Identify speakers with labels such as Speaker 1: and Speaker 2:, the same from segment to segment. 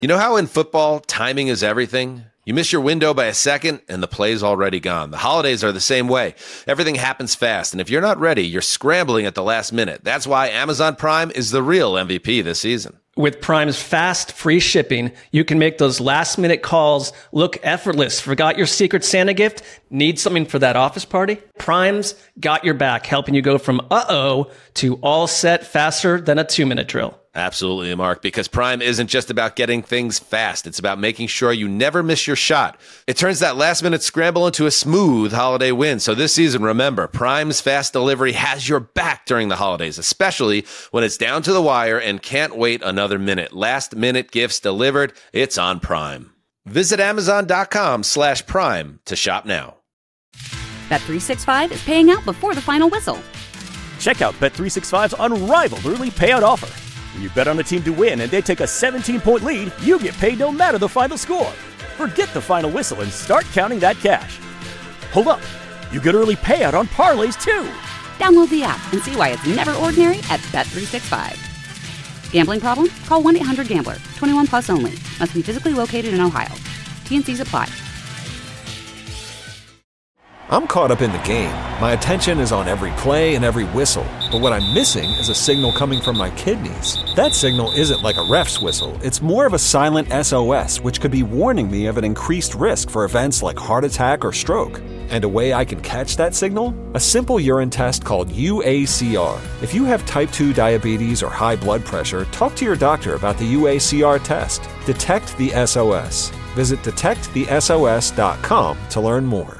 Speaker 1: You know how in football, timing is everything? You miss your window by a second, and the play's already gone. The holidays are the same way. Everything happens fast, and if you're not ready, you're scrambling at the last minute. That's why Amazon Prime is the real MVP this season.
Speaker 2: With Prime's fast, free shipping, you can make those last-minute calls look effortless. Forgot your Secret Santa gift? Need something for that office party? Prime's got your back, helping you go from uh-oh to all set faster than a 2-minute drill.
Speaker 1: Absolutely, Mark, because Prime isn't just about getting things fast. It's about making sure you never miss your shot. It turns that last-minute scramble into a smooth holiday win. So this season, remember, Prime's fast delivery has your back during the holidays, especially when it's down to the wire and can't wait another minute. Last-minute gifts delivered. It's on Prime. Visit Amazon.com/Prime to shop now.
Speaker 3: Bet365 is paying out before the final whistle.
Speaker 4: Check out Bet365's unrivaled early payout offer. When you bet on a team to win and they take a 17-point lead, you get paid no matter the final score. Forget the final whistle and start counting that cash. Hold up. You get early payout on parlays, too.
Speaker 3: Download the app and see why it's never ordinary at Bet365. Gambling problem? Call 1-800-GAMBLER. 21 plus only. Must be physically located in Ohio. T&Cs apply.
Speaker 5: I'm caught up in the game. My attention is on every play and every whistle. But what I'm missing is a signal coming from my kidneys. That signal isn't like a ref's whistle. It's more of a silent SOS, which could be warning me of an increased risk for events like heart attack or stroke. And a way I can catch that signal? A simple urine test called UACR. If you have type 2 diabetes or high blood pressure, talk to your doctor about the UACR test. Detect the SOS. Visit detectthesos.com to learn more.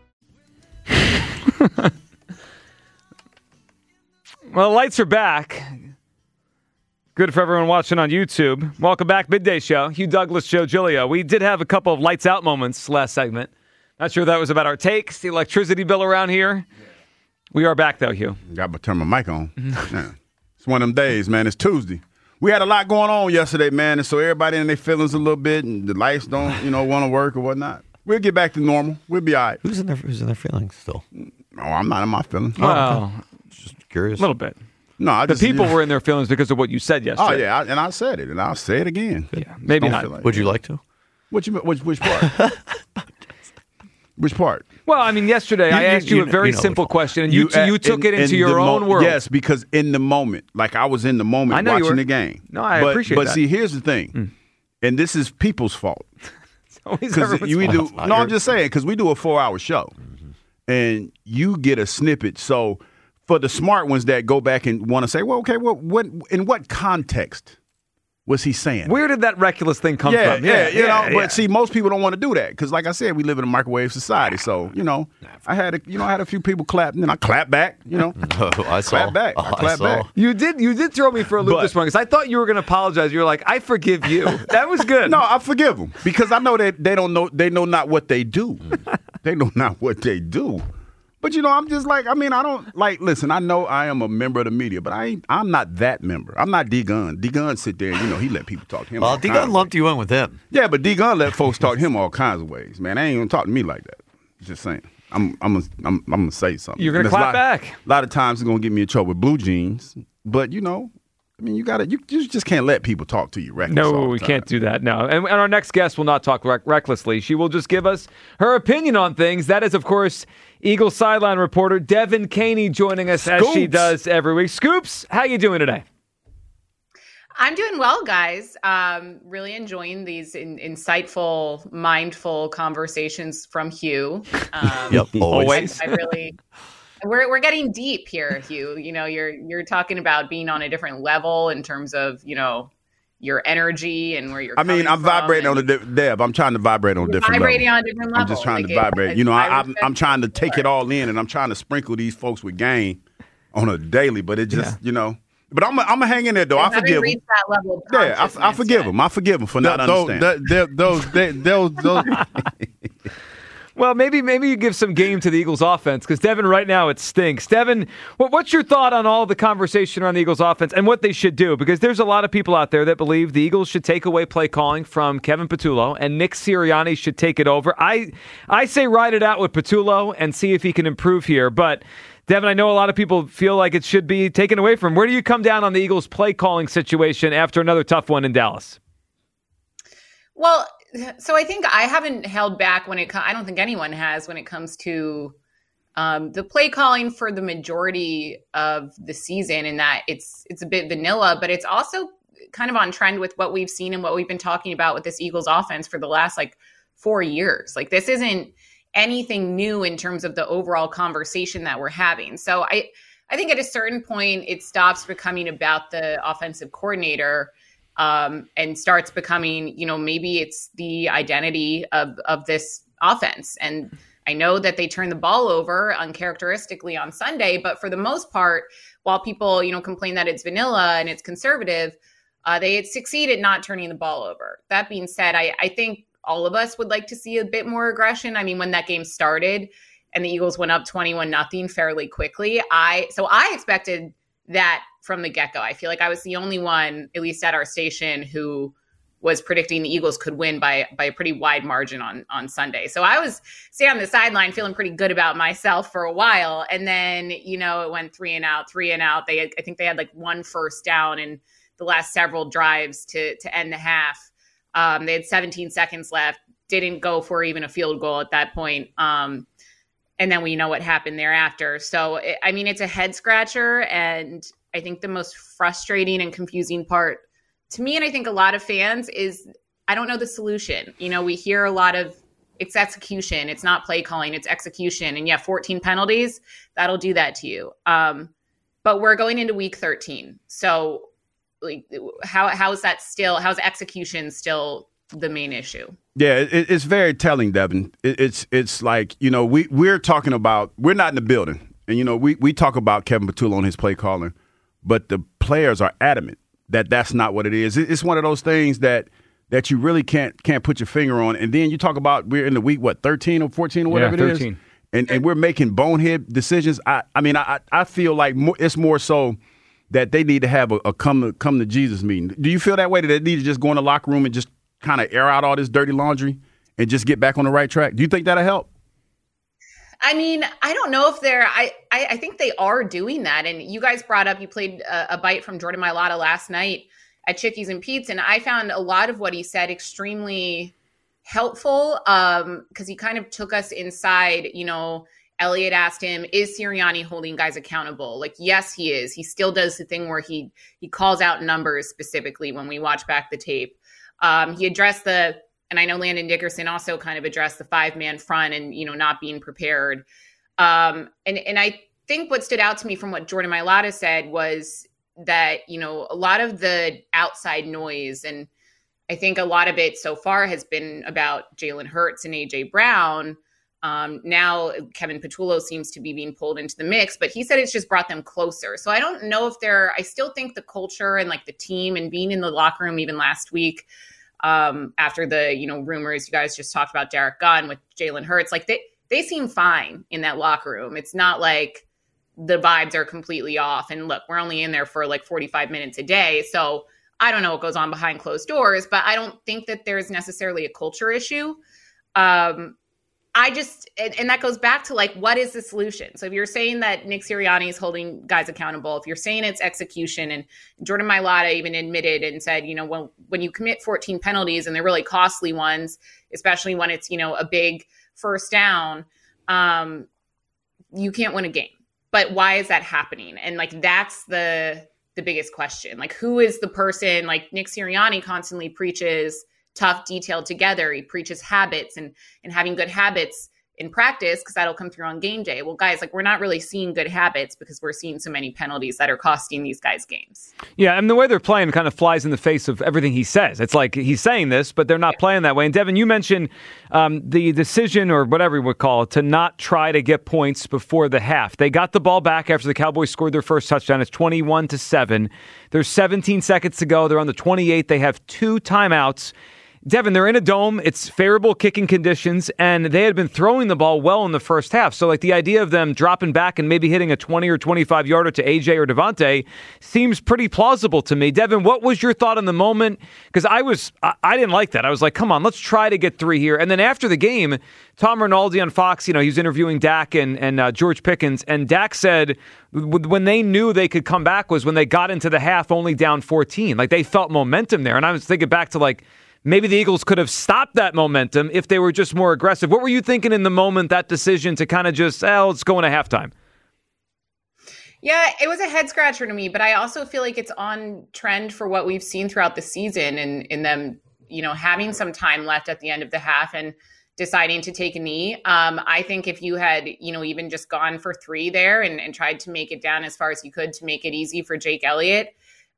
Speaker 6: Well, the lights are back. Good for everyone watching on YouTube. Welcome back, Midday Show. Hugh Douglas, Joe Giglio. We did have a couple of lights out moments last segment. Not sure that was about our takes, the electricity bill around here. We are back, though, Hugh.
Speaker 7: Got to turn my mic on. Yeah. It's one of them days, man. It's Tuesday. We had a lot going on yesterday, man, and so everybody in their feelings a little bit, and the lights don't, want to work or whatnot. We'll get back to normal. We'll be all right.
Speaker 8: Who's in their feelings still?
Speaker 7: No, I'm not in my feelings.
Speaker 6: Well,
Speaker 8: just curious.
Speaker 6: A little bit.
Speaker 7: No,
Speaker 6: the people were in their feelings because of what you said yesterday.
Speaker 7: Oh yeah, and I said it, and I'll say it again.
Speaker 6: Yeah, maybe not.
Speaker 7: Like
Speaker 8: Would you like to?
Speaker 7: Which part? Which part?
Speaker 6: Well, I mean, yesterday I asked you a very simple question, and you took it into your own world.
Speaker 7: Yes, because in the moment, like I was in the moment watching the game.
Speaker 6: No, I appreciate that.
Speaker 7: But see, here's the thing, and this is people's fault.
Speaker 6: Because
Speaker 7: I'm just saying, because we do a 4-hour show, and you get a snippet. So for the smart ones that go back and want to say, well, okay, what in what context was he saying?
Speaker 6: Where did that reckless thing come from?
Speaker 7: But see, most people don't want to do that because, like I said, we live in a microwave society. So I had a few people clap, and then I clap back.
Speaker 8: I
Speaker 7: clap back. I clap back.
Speaker 6: You did throw me for a loop this morning because I thought you were going to apologize. You were like, I forgive you. That was good.
Speaker 7: No, I forgive them because I know that they don't know. They know not what they do. They know not what they do. But I'm just like, I don't like. Listen, I know I am a member of the media, but I'm not that member. I'm not D-Gun. D-Gun sit there, he let people talk to him.
Speaker 8: Well, D-Gun lumped you in with him.
Speaker 7: Yeah, but D-Gun let folks talk to him all kinds of ways. Man, they ain't gonna talk to me like that. Just saying. I'm gonna say something.
Speaker 6: You're gonna clap back.
Speaker 7: A lot of times it's gonna get me in trouble with blue jeans. But you just can't let people talk to you reckless.
Speaker 6: No, we can't do that. No. And our next guest will not talk recklessly. She will just give us her opinion on things. That is, of course, Eagles sideline reporter Devin Caney joining us as she does every week. Scoops, how you doing today?
Speaker 9: I'm doing well, guys. Really enjoying these insightful, mindful conversations from Hugh.
Speaker 8: Yep, always.
Speaker 9: I really. We're getting deep here, Hugh. You're talking about being on a different level in terms of your energy and where you're.
Speaker 7: I'm vibrating on Deb. I'm trying to vibrate on a different level.
Speaker 9: Vibrating on a different level.
Speaker 7: I'm just trying to vibrate. I'm trying to take it all in, and I'm trying to sprinkle these folks with game on a daily. But it just But I'm gonna hang in there though. I forgive him.
Speaker 9: That level of
Speaker 7: I forgive him. I forgive him for not understanding. Those.
Speaker 6: Well, maybe you give some game to the Eagles offense because, Devin, right now it stinks. Devin, what's your thought on all the conversation around the Eagles offense and what they should do? Because there's a lot of people out there that believe the Eagles should take away play calling from Kevin Patullo and Nick Sirianni should take it over. I say ride it out with Patullo and see if he can improve here. But, Devin, I know a lot of people feel like it should be taken away from him. Where do you come down on the Eagles play calling situation after another tough one in Dallas?
Speaker 9: Well, so I think I haven't held back I don't think anyone has when it comes to the play calling for the majority of the season, in that it's a bit vanilla, but it's also kind of on trend with what we've seen and what we've been talking about with this Eagles offense for the last 4 years. This isn't anything new in terms of the overall conversation that we're having. So I think at a certain point it stops becoming about the offensive coordinator and starts becoming, maybe it's the identity of this offense. And I know that they turned the ball over uncharacteristically on Sunday, but for the most part, while people, complain that it's vanilla and it's conservative, they had succeeded not turning the ball over. That being said, I think all of us would like to see a bit more aggression. I mean, when that game started and the Eagles went up 21-0 fairly quickly, I expected that from the get-go. I feel like I was the only one, at least at our station, who was predicting the Eagles could win by a pretty wide margin on Sunday. So I was staying on the sideline feeling pretty good about myself for a while. And then, it went 3 and out. I think they had one first down in the last several drives to end the half. They had 17 seconds left, didn't go for even a field goal at that point. And then we know what happened thereafter. So, it's a head scratcher. And I think the most frustrating and confusing part to me, and I think a lot of fans, is I don't know the solution. We hear a lot of it's execution. It's not play calling, it's execution. And 14 penalties, that'll do that to you. But we're going into week 13. So how's execution still the main issue?
Speaker 7: Yeah, it's very telling, Devin. It's like, we're talking about, we're not in the building. And, we talk about Kevin Patullo and his play calling, but the players are adamant that that's not what it is. It's one of those things that you really can't put your finger on. And then you talk about we're in the week, 13 or 14 or whatever
Speaker 6: 13.
Speaker 7: it is. And we're making bonehead decisions. I feel like it's more so that they need to have a come to Jesus meeting. Do you feel that way? That they need to just go in the locker room and just kind of air out all this dirty laundry and just get back on the right track? Do you think that'll help?
Speaker 9: I don't know if I think they are doing that. And you guys brought up, you played a bite from Jordan Mailata last night at Chickies and Pete's. And I found a lot of what he said extremely helpful because he kind of took us inside. Elliott asked him, is Sirianni holding guys accountable? Yes, he is. He still does the thing where he calls out numbers specifically when we watch back the tape. He addressed and I know Landon Dickerson also kind of addressed the 5-man front and, not being prepared. And I think what stood out to me from what Jordan Mailata said was that, a lot of the outside noise, and I think a lot of it so far has been about Jalen Hurts and A.J. Brown. Now Kevin Patullo seems to be being pulled into the mix, but he said it's just brought them closer. So I don't know if I still think the culture and the team and being in the locker room even last week, after the, rumors you guys just talked about Derek Gunn with Jalen Hurts, they seem fine in that locker room. It's not like the vibes are completely off. And look, we're only in there for 45 minutes a day. So I don't know what goes on behind closed doors, but I don't think that there's necessarily a culture issue. And that goes back to what is the solution? So if you're saying that Nick Sirianni is holding guys accountable, if you're saying it's execution, and Jordan Mailata even admitted and said, when you commit 14 penalties and they're really costly ones, especially when it's, a big first down, you can't win a game. But why is that happening? And that's the biggest question. Who is the person? Nick Sirianni constantly preaches tough, detailed together. He preaches habits and having good habits in practice because that'll come through on game day. Well, guys, we're not really seeing good habits because we're seeing so many penalties that are costing these guys games.
Speaker 6: Yeah, and the way they're playing kind of flies in the face of everything he says. It's like he's saying this, but they're not playing that way. And Devin, you mentioned the decision, or whatever you would call it, to not try to get points before the half. They got the ball back after the Cowboys scored their first touchdown. It's 21-7. There's 17 seconds to go. They're on the 28. They have 2 timeouts. Devin, they're in a dome. It's favorable kicking conditions, and they had been throwing the ball well in the first half. So, the idea of them dropping back and maybe hitting a 20 or 25-yarder to AJ or Devontae seems pretty plausible to me. Devin, what was your thought in the moment? Because I didn't like that. I was like, come on, let's try to get 3 here. And then after the game, Tom Rinaldi on Fox, he was interviewing Dak and George Pickens, and Dak said when they knew they could come back was when they got into the half only down 14. They felt momentum there. And I was thinking back to maybe the Eagles could have stopped that momentum if they were just more aggressive. What were you thinking in the moment, that decision to kind of just, let's go into halftime?
Speaker 9: Yeah, it was a head scratcher to me, but I also feel like it's on trend for what we've seen throughout the season and in them, having some time left at the end of the half and deciding to take a knee. I think if you had, even just gone for 3 there and tried to make it down as far as you could to make it easy for Jake Elliott,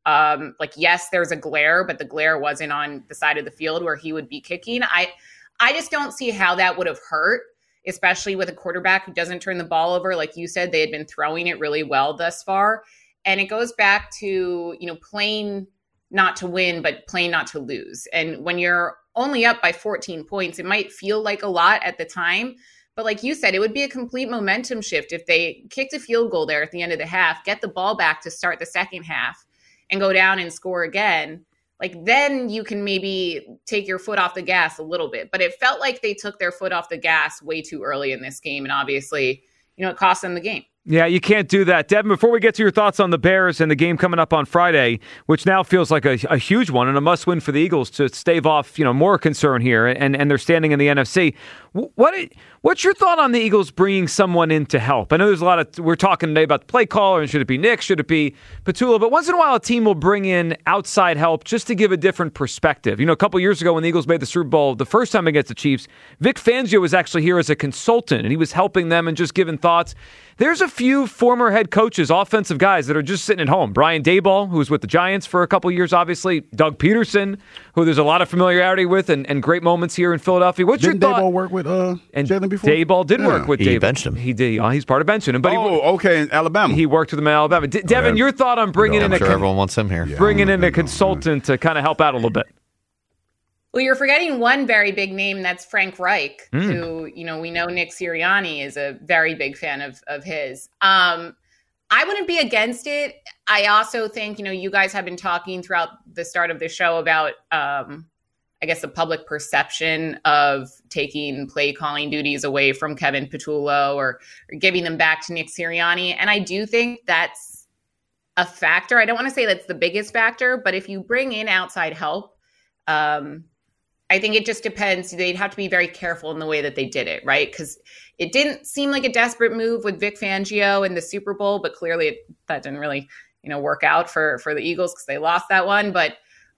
Speaker 9: yes, there's a glare, but the glare wasn't on the side of the field where he would be kicking. I just don't see how that would have hurt, especially with a quarterback who doesn't turn the ball over. Like you said, they had been throwing it really well thus far. And it goes back to, playing not to win, but playing not to lose. And when you're only up by 14 points, it might feel like a lot at the time. But like you said, it would be a complete momentum shift if they kicked a field goal there at the end of the half, get the ball back to start the second half, and go down and score again. Like, then you can maybe take your foot off the gas a little bit. But it felt like they took their foot off the gas way too early in this game. And obviously, it cost them the game.
Speaker 6: Yeah, you can't do that. Devin, before we get to your thoughts on the Bears and the game coming up on Friday, which now feels like a huge one and a must-win for the Eagles to stave off, more concern here, and they're standing in the NFC. What's your thought on the Eagles bringing someone in to help? I know there's a lot of, we're talking today about the play caller, and should it be Nick, should it be Petula, but once in a while a team will bring in outside help just to give a different perspective. A couple years ago when the Eagles made the Super Bowl the first time against the Chiefs, Vic Fangio was actually here as a consultant, and he was helping them and just giving thoughts. There's a few former head coaches, offensive guys that are just sitting at home. Brian Daboll, who was with the Giants for a couple years, obviously. Doug Peterson, who there's a lot of familiarity with and great moments here in Philadelphia. What's your thought?
Speaker 7: Didn't Daboll work with Jalen before?
Speaker 6: Daboll did work with Daboll.
Speaker 8: He benched him.
Speaker 6: He did. He's part of benching him. But
Speaker 7: okay, in Alabama.
Speaker 6: He worked with him in Alabama. Devin, your thought on bringing in
Speaker 8: everyone wants him here.
Speaker 6: Bringing in a consultant to kind of help out a little bit.
Speaker 9: Well, you're forgetting one very big name, that's Frank Reich, who, we know Nick Sirianni is a very big fan of his. I wouldn't be against it. I also think, you guys have been talking throughout the start of the show about, the public perception of taking play calling duties away from Kevin Petullo or giving them back to Nick Sirianni. And I do think that's a factor. I don't want to say that's the biggest factor, but if you bring in outside help, I think it just depends. They'd have to be very careful in the way that they did it, right? Because it didn't seem like a desperate move with Vic Fangio in the Super Bowl, but clearly that didn't really, work out for the Eagles because they lost that one. But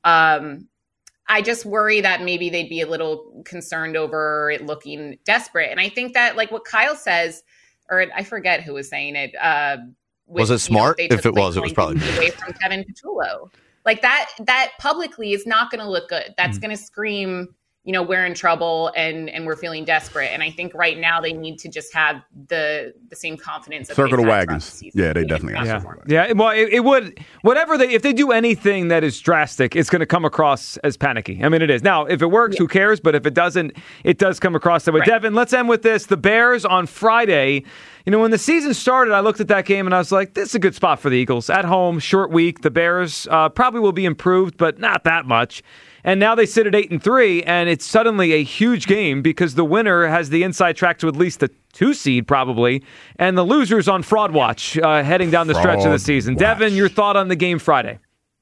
Speaker 9: I just worry that maybe they'd be a little concerned over it looking desperate. And I think that, like what Kyle says, or I forget who was saying it.
Speaker 8: Was it smart? If it was probably
Speaker 9: away from Kevin Petullo. Like that publicly is not going to look good. That's going to scream, we're in trouble and we're feeling desperate. And I think right now they need to just have the same confidence.
Speaker 7: Circle the wagons. Yeah, they definitely have.
Speaker 6: Yeah. Well, it would, if they do anything that is drastic, it's going to come across as panicky. I mean, it is. Now, if it works, who cares? But if it doesn't, it does come across that way. Right. Devin, let's end with this. The Bears on Friday. When the season started, I looked at that game and I was like, this is a good spot for the Eagles. At home, short week. The Bears probably will be improved, but not that much. And now they sit at 8-3, and it's suddenly a huge game because the winner has the inside track to at least the 2 seed probably, and the loser's on fraud watch heading down the stretch of the season. Devin, your thought on the game Friday?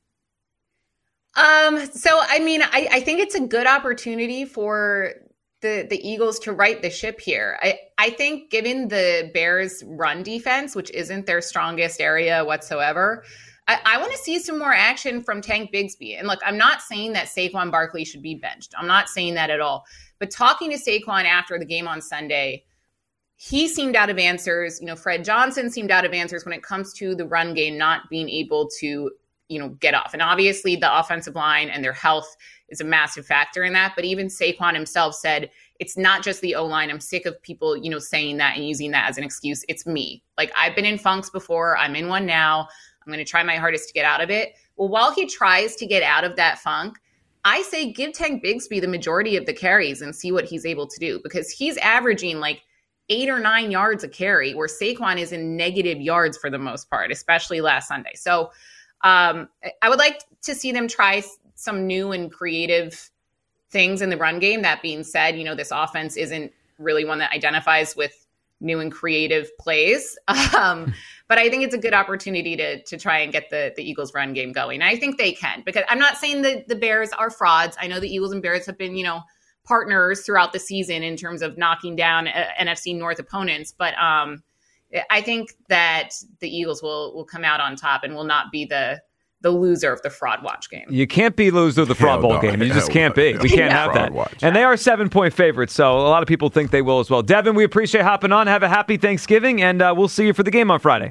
Speaker 9: I think it's a good opportunity for the Eagles to right the ship here. I think given the Bears' run defense, which isn't their strongest area whatsoever, I want to see some more action from Tank Bigsby. And look, I'm not saying that Saquon Barkley should be benched. I'm not saying that at all. But talking to Saquon after the game on Sunday, he seemed out of answers. Fred Johnson seemed out of answers when it comes to the run game not being able to, get off. And obviously the offensive line and their health is a massive factor in that. But even Saquon himself said, it's not just the O-line. I'm sick of people, saying that and using that as an excuse. It's me. Like, I've been in funks before. I'm in one now. I'm going to try my hardest to get out of it. Well, while he tries to get out of that funk, I say give Tank Bigsby the majority of the carries and see what he's able to do, because he's averaging like 8 or 9 yards a carry, where Saquon is in negative yards for the most part, especially last Sunday. So I would like to see them try some new and creative things in the run game. That being said, this offense isn't really one that identifies with new and creative plays. But I think it's a good opportunity to try and get the Eagles run game going. And I think they can, because I'm not saying that the Bears are frauds. I know the Eagles and Bears have been, partners throughout the season in terms of knocking down NFC North opponents. But I think that the Eagles will come out on top and will not be the loser of the Fraud Watch game.
Speaker 6: You can't be loser of the Fraud Bowl game. You just can't be. We can't have that.
Speaker 7: Watch.
Speaker 6: And they are 7-point favorites, so a lot of people think they will as well. Devin, we appreciate hopping on. Have a happy Thanksgiving, and we'll see you for the game on Friday.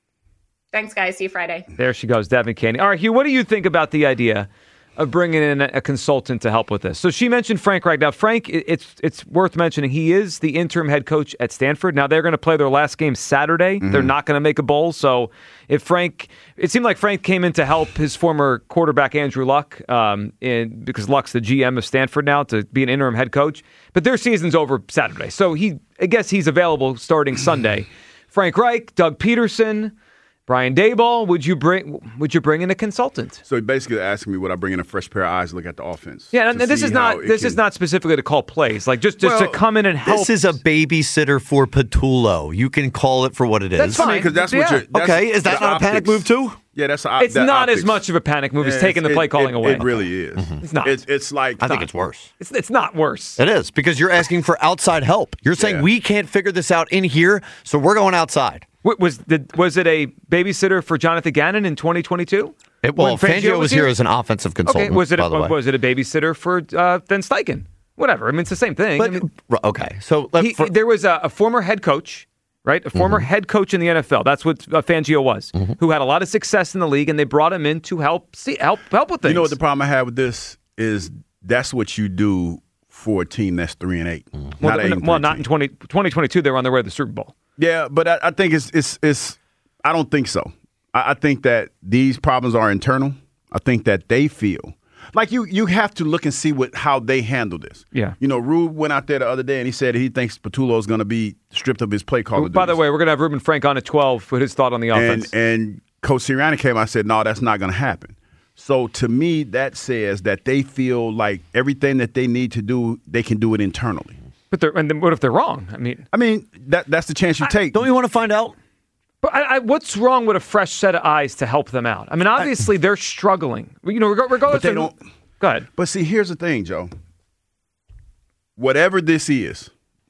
Speaker 9: Thanks, guys. See you Friday.
Speaker 6: There she goes, Devin Caney. All right, Hugh, what do you think about the idea of bringing in a consultant to help with this? So she mentioned Frank Reich. Now, Frank, it's worth mentioning, he is the interim head coach at Stanford. Now, they're going to play their last game Saturday. Mm-hmm. They're not going to make a bowl. So it seemed like Frank came in to help his former quarterback, Andrew Luck, because Luck's the GM of Stanford now, to be an interim head coach. But their season's over Saturday. So I guess he's available starting Sunday. Frank Reich, Doug Peterson, Brian Daboll, would you bring in a consultant?
Speaker 7: So he basically asking me would I bring in a fresh pair of eyes to look at the offense?
Speaker 6: Yeah, and this is not specifically to call plays, like just to come in and help.
Speaker 8: This is a babysitter for Patullo. You can call it for what it is.
Speaker 6: That's fine.
Speaker 7: Because that's what you're.
Speaker 8: Okay, is that not a panic move too?
Speaker 7: Yeah, that's.
Speaker 6: It's not as much of a panic move as taking the play calling away.
Speaker 7: It really is.
Speaker 6: Mm-hmm. It's not.
Speaker 7: It's like
Speaker 8: I think it's worse.
Speaker 6: It's not worse.
Speaker 8: It is, because you're asking for outside help. You're saying we can't figure this out in here, so we're going outside.
Speaker 6: Was it a babysitter for Jonathan Gannon in 2022?
Speaker 8: Fangio was here as an offensive consultant.
Speaker 6: Okay, was it a babysitter for Van Steichen? Whatever. I mean, it's the same thing.
Speaker 8: Okay, so
Speaker 6: there was a former head coach, right? A former head coach in the NFL. That's what Fangio was, who had a lot of success in the league, and they brought him in to help with things.
Speaker 7: You know what the problem I have with this is? That's what you do for a team that's 3-8.
Speaker 6: Not in 2022. They were on their way to the Super Bowl.
Speaker 7: Yeah, but I think it's. I don't think so. I think that these problems are internal. I think that they feel like you have to look and see how they handle this.
Speaker 6: Yeah.
Speaker 7: Rube went out there the other day and he said he thinks Patullo is going to be stripped of his play calling.
Speaker 6: By the way, we're going to have Ruben Frank on at 12 with his thought on the offense.
Speaker 7: And Coach Sirianni came out and said, no, that's not going to happen. So to me, that says that they feel like everything that they need to do, they can do it internally.
Speaker 6: But then what if they're wrong? I mean,
Speaker 7: that's the chance you take.
Speaker 8: Don't you want to find out?
Speaker 6: But what's wrong with a fresh set of eyes to help them out? I mean, obviously they're struggling. Regardless.
Speaker 7: But they don't.
Speaker 6: Go ahead.
Speaker 7: But see, here's the thing, Joe. Whatever it is,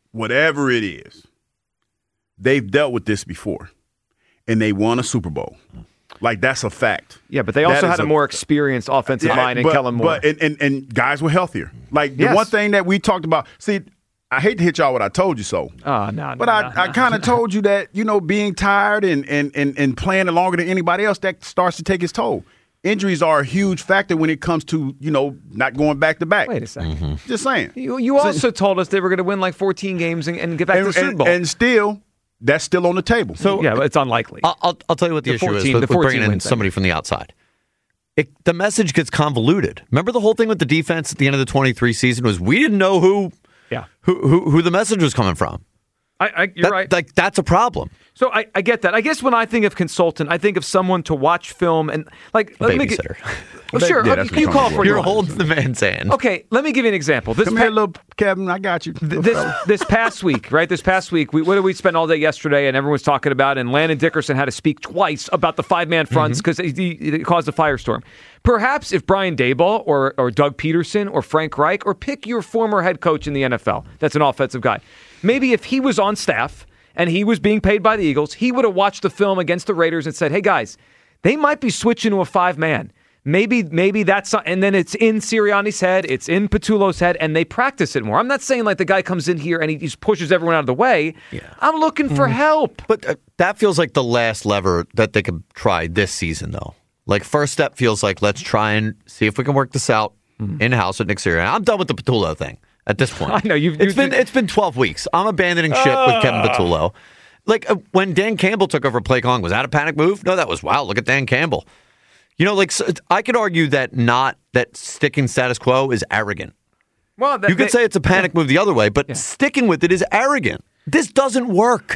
Speaker 7: they've dealt with this before, and they won a Super Bowl. Like, that's a fact.
Speaker 6: Yeah, but they also had a more experienced offensive mind in Kellen Moore.
Speaker 7: And guys were healthier. Like, the one thing that we talked about, see, I hate to hit y'all what I told you so.
Speaker 6: Oh, no.
Speaker 7: But I kind of told you that, being tired and playing longer than anybody else, that starts to take its toll. Injuries are a huge factor when it comes to, not going back to back.
Speaker 6: Wait a second.
Speaker 7: Mm-hmm. Just saying.
Speaker 6: You also told us they were going to win like 14 games and get back to the Super Bowl.
Speaker 7: And still, that's still on the table.
Speaker 6: So yeah, but it's unlikely.
Speaker 8: I'll tell you what the issue is with bringing in somebody from the outside. The message gets convoluted. Remember the whole thing with the defense at the end of the 23 season was we didn't know who the message was coming from.
Speaker 6: You're right.
Speaker 8: Like, that's a problem.
Speaker 6: So I get that. I guess when I think of consultant, I think of someone to watch film and
Speaker 8: babysitter.
Speaker 6: Sure, you call for it.
Speaker 8: You're holding the man's hand.
Speaker 6: Okay, let me give you an example.
Speaker 7: Come here, little Kevin. I got you.
Speaker 6: This past week, right? This past week, what did we spend all day yesterday? And everyone was talking about, and Landon Dickerson had to speak twice about the 5-man fronts because he caused a firestorm. Perhaps if Brian Daboll or Doug Peterson or Frank Reich, or pick your former head coach in the NFL, that's an offensive guy. Maybe if he was on staff and he was being paid by the Eagles, he would have watched the film against the Raiders and said, hey, guys, they might be switching to a 5-man. Maybe that's, and then it's in Sirianni's head, it's in Patullo's head, and they practice it more. I'm not saying like the guy comes in here and he just pushes everyone out of the way. Yeah. I'm looking for help.
Speaker 8: But that feels like the last lever that they could try this season, though. Like, first step feels like let's try and see if we can work this out in-house with Nick Sirianni. I'm done with the Patullo thing at this point.
Speaker 6: I know
Speaker 8: it's been 12 weeks. I'm abandoning ship with Kevin Patullo. Like, when Dan Campbell took over play calling, was that a panic move? No, that was, wow, look at Dan Campbell. I could argue that sticking status quo is arrogant.
Speaker 6: Well,
Speaker 8: you could say it's a panic move the other way, but sticking with it is arrogant. This doesn't work.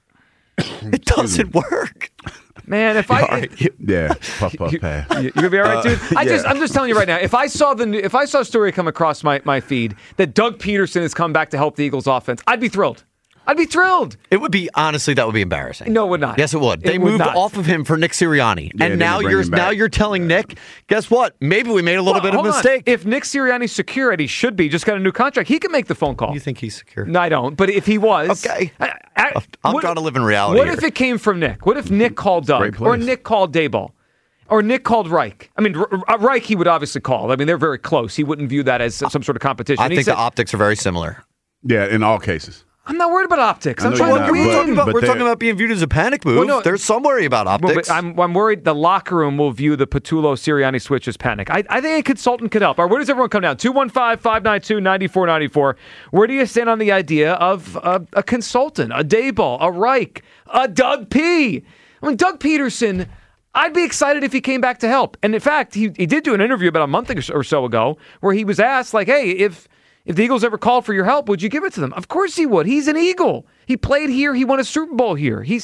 Speaker 8: It doesn't work.
Speaker 6: Man, if I
Speaker 7: you
Speaker 6: gonna be all right, dude. I'm just telling you right now. If I saw a story come across my feed that Doug Peterson has come back to help the Eagles offense, I'd be thrilled. I'd be thrilled.
Speaker 8: It would be, honestly, that would be embarrassing.
Speaker 6: No, it would not.
Speaker 8: Yes, it would. They
Speaker 6: It would
Speaker 8: moved
Speaker 6: not.
Speaker 8: off of him for Nick Sirianni.
Speaker 7: Yeah,
Speaker 8: And now
Speaker 7: bring him back.
Speaker 8: you're telling Nick, guess what? Maybe we made a little bit of a
Speaker 6: Hold on.
Speaker 8: mistake.
Speaker 6: If Nick Sirianni's secure, and he should be, just got a new contract, he can make the phone call.
Speaker 8: You think he's secure?
Speaker 6: No, I don't. But if he was.
Speaker 8: Okay. I'm trying to live in reality
Speaker 6: What
Speaker 8: here.
Speaker 6: if it came from Nick? What if Nick called
Speaker 7: Great
Speaker 6: Doug?
Speaker 7: place.
Speaker 6: Or Nick called Daboll? Or Nick called Reich? I mean, Reich he would obviously call. I mean, they're very close. He wouldn't view that as some sort of competition.
Speaker 8: I
Speaker 6: And he
Speaker 8: think
Speaker 6: said,
Speaker 8: the optics are very similar.
Speaker 7: Yeah, in all cases.
Speaker 6: I'm not worried about optics. I'm
Speaker 7: I know
Speaker 6: trying
Speaker 7: you're
Speaker 6: to
Speaker 7: not,
Speaker 6: win.
Speaker 8: We're
Speaker 7: But
Speaker 8: talking
Speaker 7: they're-
Speaker 8: about being viewed as a panic move.
Speaker 6: Well, no,
Speaker 8: There's some worry about
Speaker 6: Well,
Speaker 8: optics.
Speaker 6: but I'm worried the locker room will view the Patullo-Sirianni switch as panic. I think a consultant could help. All right, where does everyone come down? 215-592-9494. Where do you stand on the idea of a consultant, a Daboll, a Reich, a Doug P? I mean, Doug Peterson, I'd be excited if he came back to help. And in fact, he did do an interview about a month or so ago where he was asked, like, hey, if the Eagles ever called for your help, would you give it to them? Of course he would. He's an Eagle. He played here. He won a Super Bowl here. He's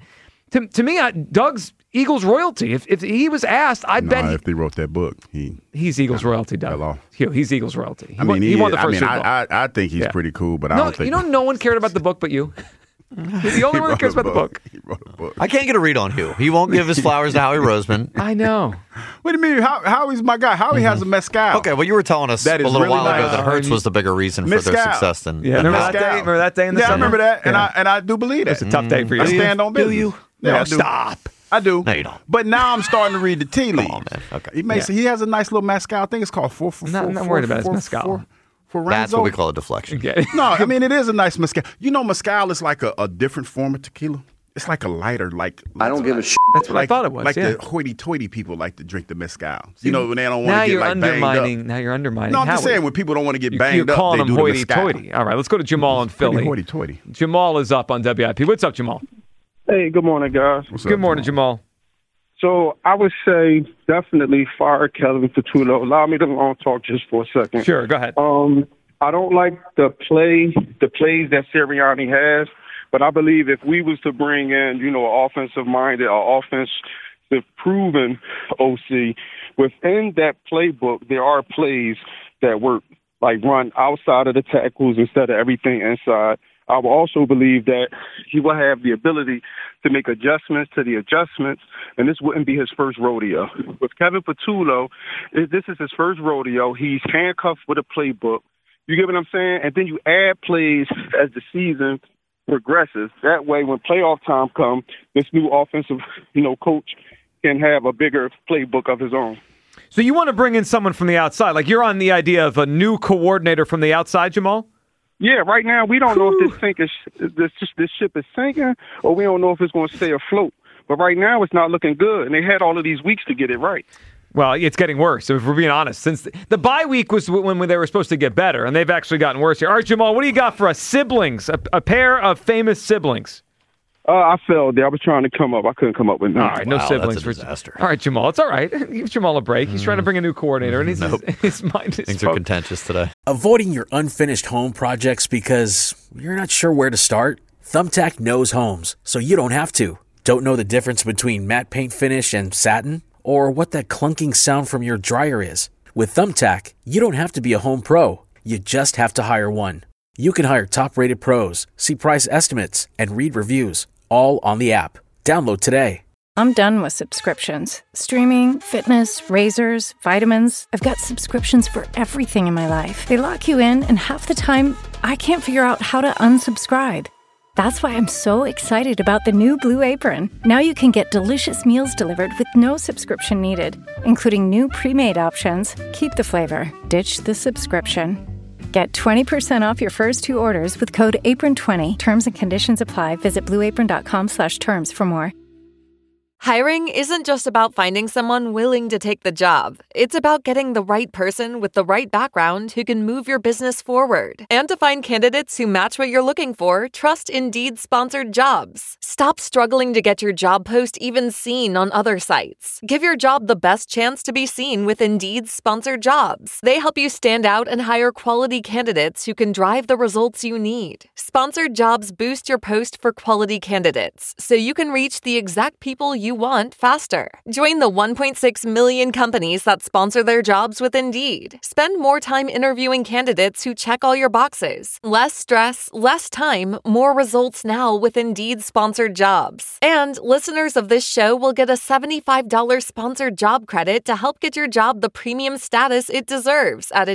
Speaker 6: to me, Doug's Eagles royalty. If he was asked, I bet
Speaker 7: if they wrote that book,
Speaker 6: he's Eagles royalty, Doug.
Speaker 7: fell off.
Speaker 6: He's Eagles royalty.
Speaker 7: I mean,
Speaker 6: he won the first
Speaker 7: I
Speaker 6: Super Bowl.
Speaker 7: I think he's
Speaker 6: Yeah.
Speaker 7: pretty cool, but I
Speaker 6: No,
Speaker 7: don't think
Speaker 6: no one cared about the book but you. He's the only one who cares about the book.
Speaker 7: He wrote a book.
Speaker 8: I can't get a read on Hugh. He won't give his flowers to Howie Roseman.
Speaker 6: I know.
Speaker 7: What do you mean? Howie's my guy. Howie has a mezcal.
Speaker 8: Okay, well, you were telling us
Speaker 7: That
Speaker 8: a
Speaker 7: is
Speaker 8: little
Speaker 7: really
Speaker 8: while ago
Speaker 7: nice.
Speaker 8: that Hertz was the bigger reason for their
Speaker 7: Mezcal.
Speaker 8: success than
Speaker 6: Yeah,
Speaker 8: than
Speaker 6: remember
Speaker 8: Howie.
Speaker 6: that day? Remember that day in the
Speaker 7: Yeah, I
Speaker 6: summer?
Speaker 7: remember that,
Speaker 6: Yeah.
Speaker 7: and I do believe that.
Speaker 6: It's a tough day for you.
Speaker 7: I stand on business.
Speaker 8: Do you?
Speaker 7: Yeah,
Speaker 6: No,
Speaker 7: I do.
Speaker 6: stop.
Speaker 7: I do.
Speaker 8: No, you don't.
Speaker 7: But now I'm starting to read the tea leaves.
Speaker 8: Come on, man. Okay.
Speaker 7: He has a nice little mezcal. I think it's called four.
Speaker 6: I'm not worried about his mezcal.
Speaker 8: That's what we call a deflection.
Speaker 6: Okay.
Speaker 7: No, I mean it is a nice mezcal. You know, mezcal is like a different form of tequila. It's like a lighter,
Speaker 10: I don't give a shit.
Speaker 6: That's what I thought it was.
Speaker 7: Like
Speaker 6: yeah.
Speaker 7: the hoity-toity people like to drink the mezcal. You know, when they don't
Speaker 6: Now
Speaker 7: want to get
Speaker 6: you're
Speaker 7: like banged up.
Speaker 6: Now you're undermining.
Speaker 7: No, I'm just
Speaker 6: Howie.
Speaker 7: saying when people don't want to get
Speaker 6: You're
Speaker 7: banged up,
Speaker 6: calling
Speaker 7: they
Speaker 6: him
Speaker 7: do the mezcal.
Speaker 6: hoity-toity. All right, let's go to Jamal in Philly.
Speaker 7: Hoity-toity.
Speaker 6: Jamal is up on WIP. What's up, Jamal?
Speaker 11: Hey, good morning, guys.
Speaker 7: What's
Speaker 6: Good
Speaker 7: up,
Speaker 6: morning, Jamal.
Speaker 11: So I would say definitely fire Kevin Patullo. Allow me to long talk just for a second.
Speaker 6: Sure, go ahead.
Speaker 11: I don't like the plays that Sirianni has, but I believe if we was to bring in, an offensive-minded or offensive-proven OC, within that playbook, there are plays that work, like run outside of the tackles instead of everything inside. I will also believe that he will have the ability to make adjustments to the adjustments, and this wouldn't be his first rodeo. With Kevin Patullo, this is his first rodeo. He's handcuffed with a playbook. You get what I'm saying? And then you add plays as the season progresses. That way, when playoff time comes, this new offensive, coach can have a bigger playbook of his own.
Speaker 6: So you want to bring in someone from the outside. Like you're on the idea of a new coordinator from the outside, Jamal?
Speaker 11: Yeah, right now we don't know if this ship is sinking, or we don't know if it's going to stay afloat. But right now it's not looking good, and they had all of these weeks to get it right.
Speaker 6: Well, it's getting worse, if we're being honest. Since the bye week was when they were supposed to get better, and they've actually gotten worse here. All right, Jamal, what do you got for us? Siblings, a pair of famous siblings.
Speaker 11: I failed there. I was trying to come up. I couldn't come up with nothing.
Speaker 6: All right, no siblings.
Speaker 8: That's a disaster.
Speaker 6: All right, Jamal, it's all right. Give Jamal a break. He's trying to bring a new coordinator, and his mind is
Speaker 8: Things are contentious today.
Speaker 12: Avoiding your unfinished home projects because you're not sure where to start? Thumbtack knows homes, so you don't have to. Don't know the difference between matte paint finish and satin? Or what that clunking sound from your dryer is? With Thumbtack, you don't have to be a home pro. You just have to hire one. You can hire top-rated pros, see price estimates, and read reviews, all on the app. Download today.
Speaker 13: I'm done with subscriptions. Streaming, fitness, razors, vitamins. I've got subscriptions for everything in my life. They lock you in, and half the time, I can't figure out how to unsubscribe. That's why I'm so excited about the new Blue Apron. Now you can get delicious meals delivered with no subscription needed, including new pre-made options. Keep the flavor, ditch the subscription. Get 20% off your first 2 orders with code APRON20. Terms and conditions apply. Visit blueapron.com/terms for more.
Speaker 14: Hiring isn't just about finding someone willing to take the job. It's about getting the right person with the right background who can move your business forward. And to find candidates who match what you're looking for, trust Indeed Sponsored Jobs. Stop struggling to get your job post even seen on other sites. Give your job the best chance to be seen with Indeed Sponsored Jobs. They help you stand out and hire quality candidates who can drive the results you need. Sponsored Jobs boost your post for quality candidates, so you can reach the exact people you you want faster. Join the 1.6 million companies that sponsor their jobs with Indeed. Spend more time interviewing candidates who check all your boxes. Less stress, less time, more results now with Indeed sponsored jobs. And listeners of this show will get a $75 sponsored job credit to help get your job the premium status it deserves at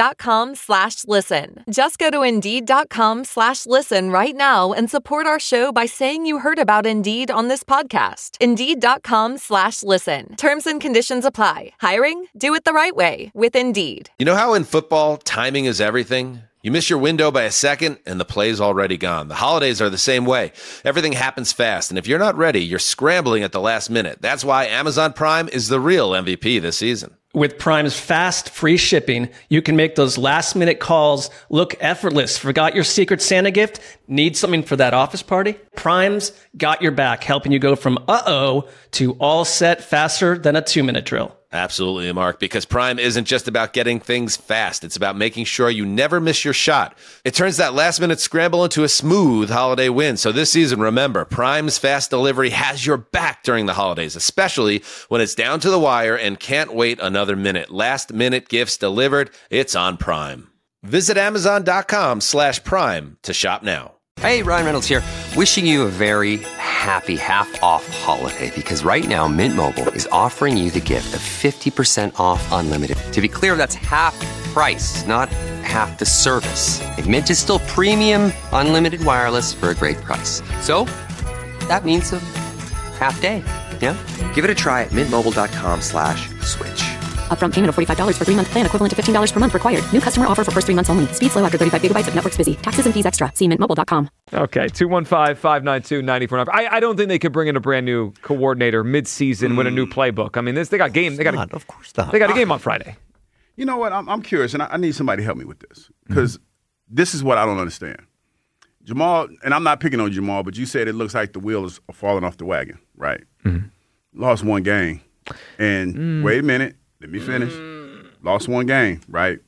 Speaker 14: Indeed.com/listen. Just go to Indeed.com/listen right now and support our show by saying you heard about Indeed on this podcast. Indeed.com/listen. Terms and conditions apply. Hiring? Do it the right way with Indeed.
Speaker 1: You know how in football, timing is everything? You miss your window by a second, and the play's already gone. The holidays are the same way. Everything happens fast, and if you're not ready, you're scrambling at the last minute. That's why Amazon Prime is the real MVP this season.
Speaker 2: With Prime's fast, free shipping, you can make those last-minute calls look effortless. Forgot your Secret Santa gift? Need something for that office party? Prime's got your back, helping you go from uh-oh to all set faster than a 2-minute drill.
Speaker 1: Absolutely, Mark, because Prime isn't just about getting things fast. It's about making sure you never miss your shot. It turns that last-minute scramble into a smooth holiday win. So this season, remember, Prime's fast delivery has your back during the holidays, especially when it's down to the wire and can't wait another minute. Last-minute gifts delivered. It's on Prime. Visit Amazon.com/Prime to shop now.
Speaker 10: Hey, Ryan Reynolds here. Wishing you a very happy half-off holiday, because right now Mint Mobile is offering you the gift of 50% off unlimited. To be clear, that's half price, not half the service. Like, Mint is still premium unlimited wireless for a great price. So that means a half day. Yeah? Give it a try at mintmobile.com/switch.
Speaker 3: Upfront payment of $45 for 3-month plan, equivalent to $15 per month required. New customer offer for first 3 months only. Speed slow after 35 gigabytes if network's busy. Taxes and fees extra. See mintmobile.com.
Speaker 6: Okay, 215-592-9400. I don't think they could bring in a brand new coordinator mid-season with a new playbook. I mean, they got game. They got
Speaker 8: of course not.
Speaker 6: They got a game on Friday.
Speaker 7: You know what? I'm curious, and I need somebody to help me with this, because this is what I don't understand. Jamal, and I'm not picking on Jamal, but you said it looks like the wheel is falling off the wagon, right? Lost one game. And wait a minute. Let me finish. Lost one game, right?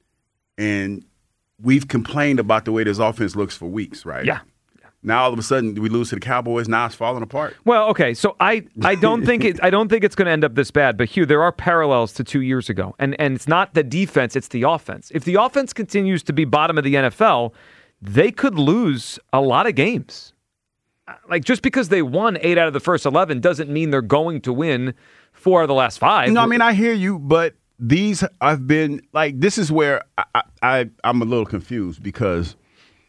Speaker 7: And we've complained about the way this offense looks for weeks, right?
Speaker 6: Yeah.
Speaker 7: Now all of a sudden we lose to the Cowboys. Now it's falling apart.
Speaker 6: Well, okay, so I don't think it's going to end up this bad. But Hugh, there are parallels to 2 years ago, and it's not the defense; it's the offense. If the offense continues to be bottom of the NFL, they could lose a lot of games. Like, just because they won 8 out of the first 11 doesn't mean they're going to win 4 of the last 5.
Speaker 7: No, I mean, I hear you, but these have been, like, this is where I'm a little confused, because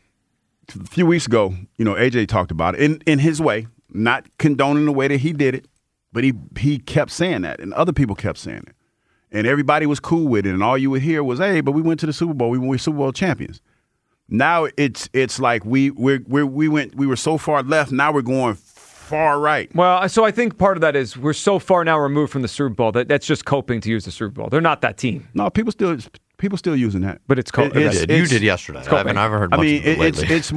Speaker 7: a few weeks ago, you know, AJ talked about it in his way, not condoning the way that he did it, but he kept saying that, and other people kept saying it. And everybody was cool with it, and all you would hear was, hey, but we went to the Super Bowl. We were Super Bowl champions. Now it's like we were so far left. Now we're going far right.
Speaker 6: Well, so I think part of that is we're so far now removed from the Super Bowl that's just coping to use the Super Bowl. They're not that team.
Speaker 7: No, people still using that,
Speaker 6: but it's coping.
Speaker 8: You did yesterday. I haven't heard much of it lately.
Speaker 7: It's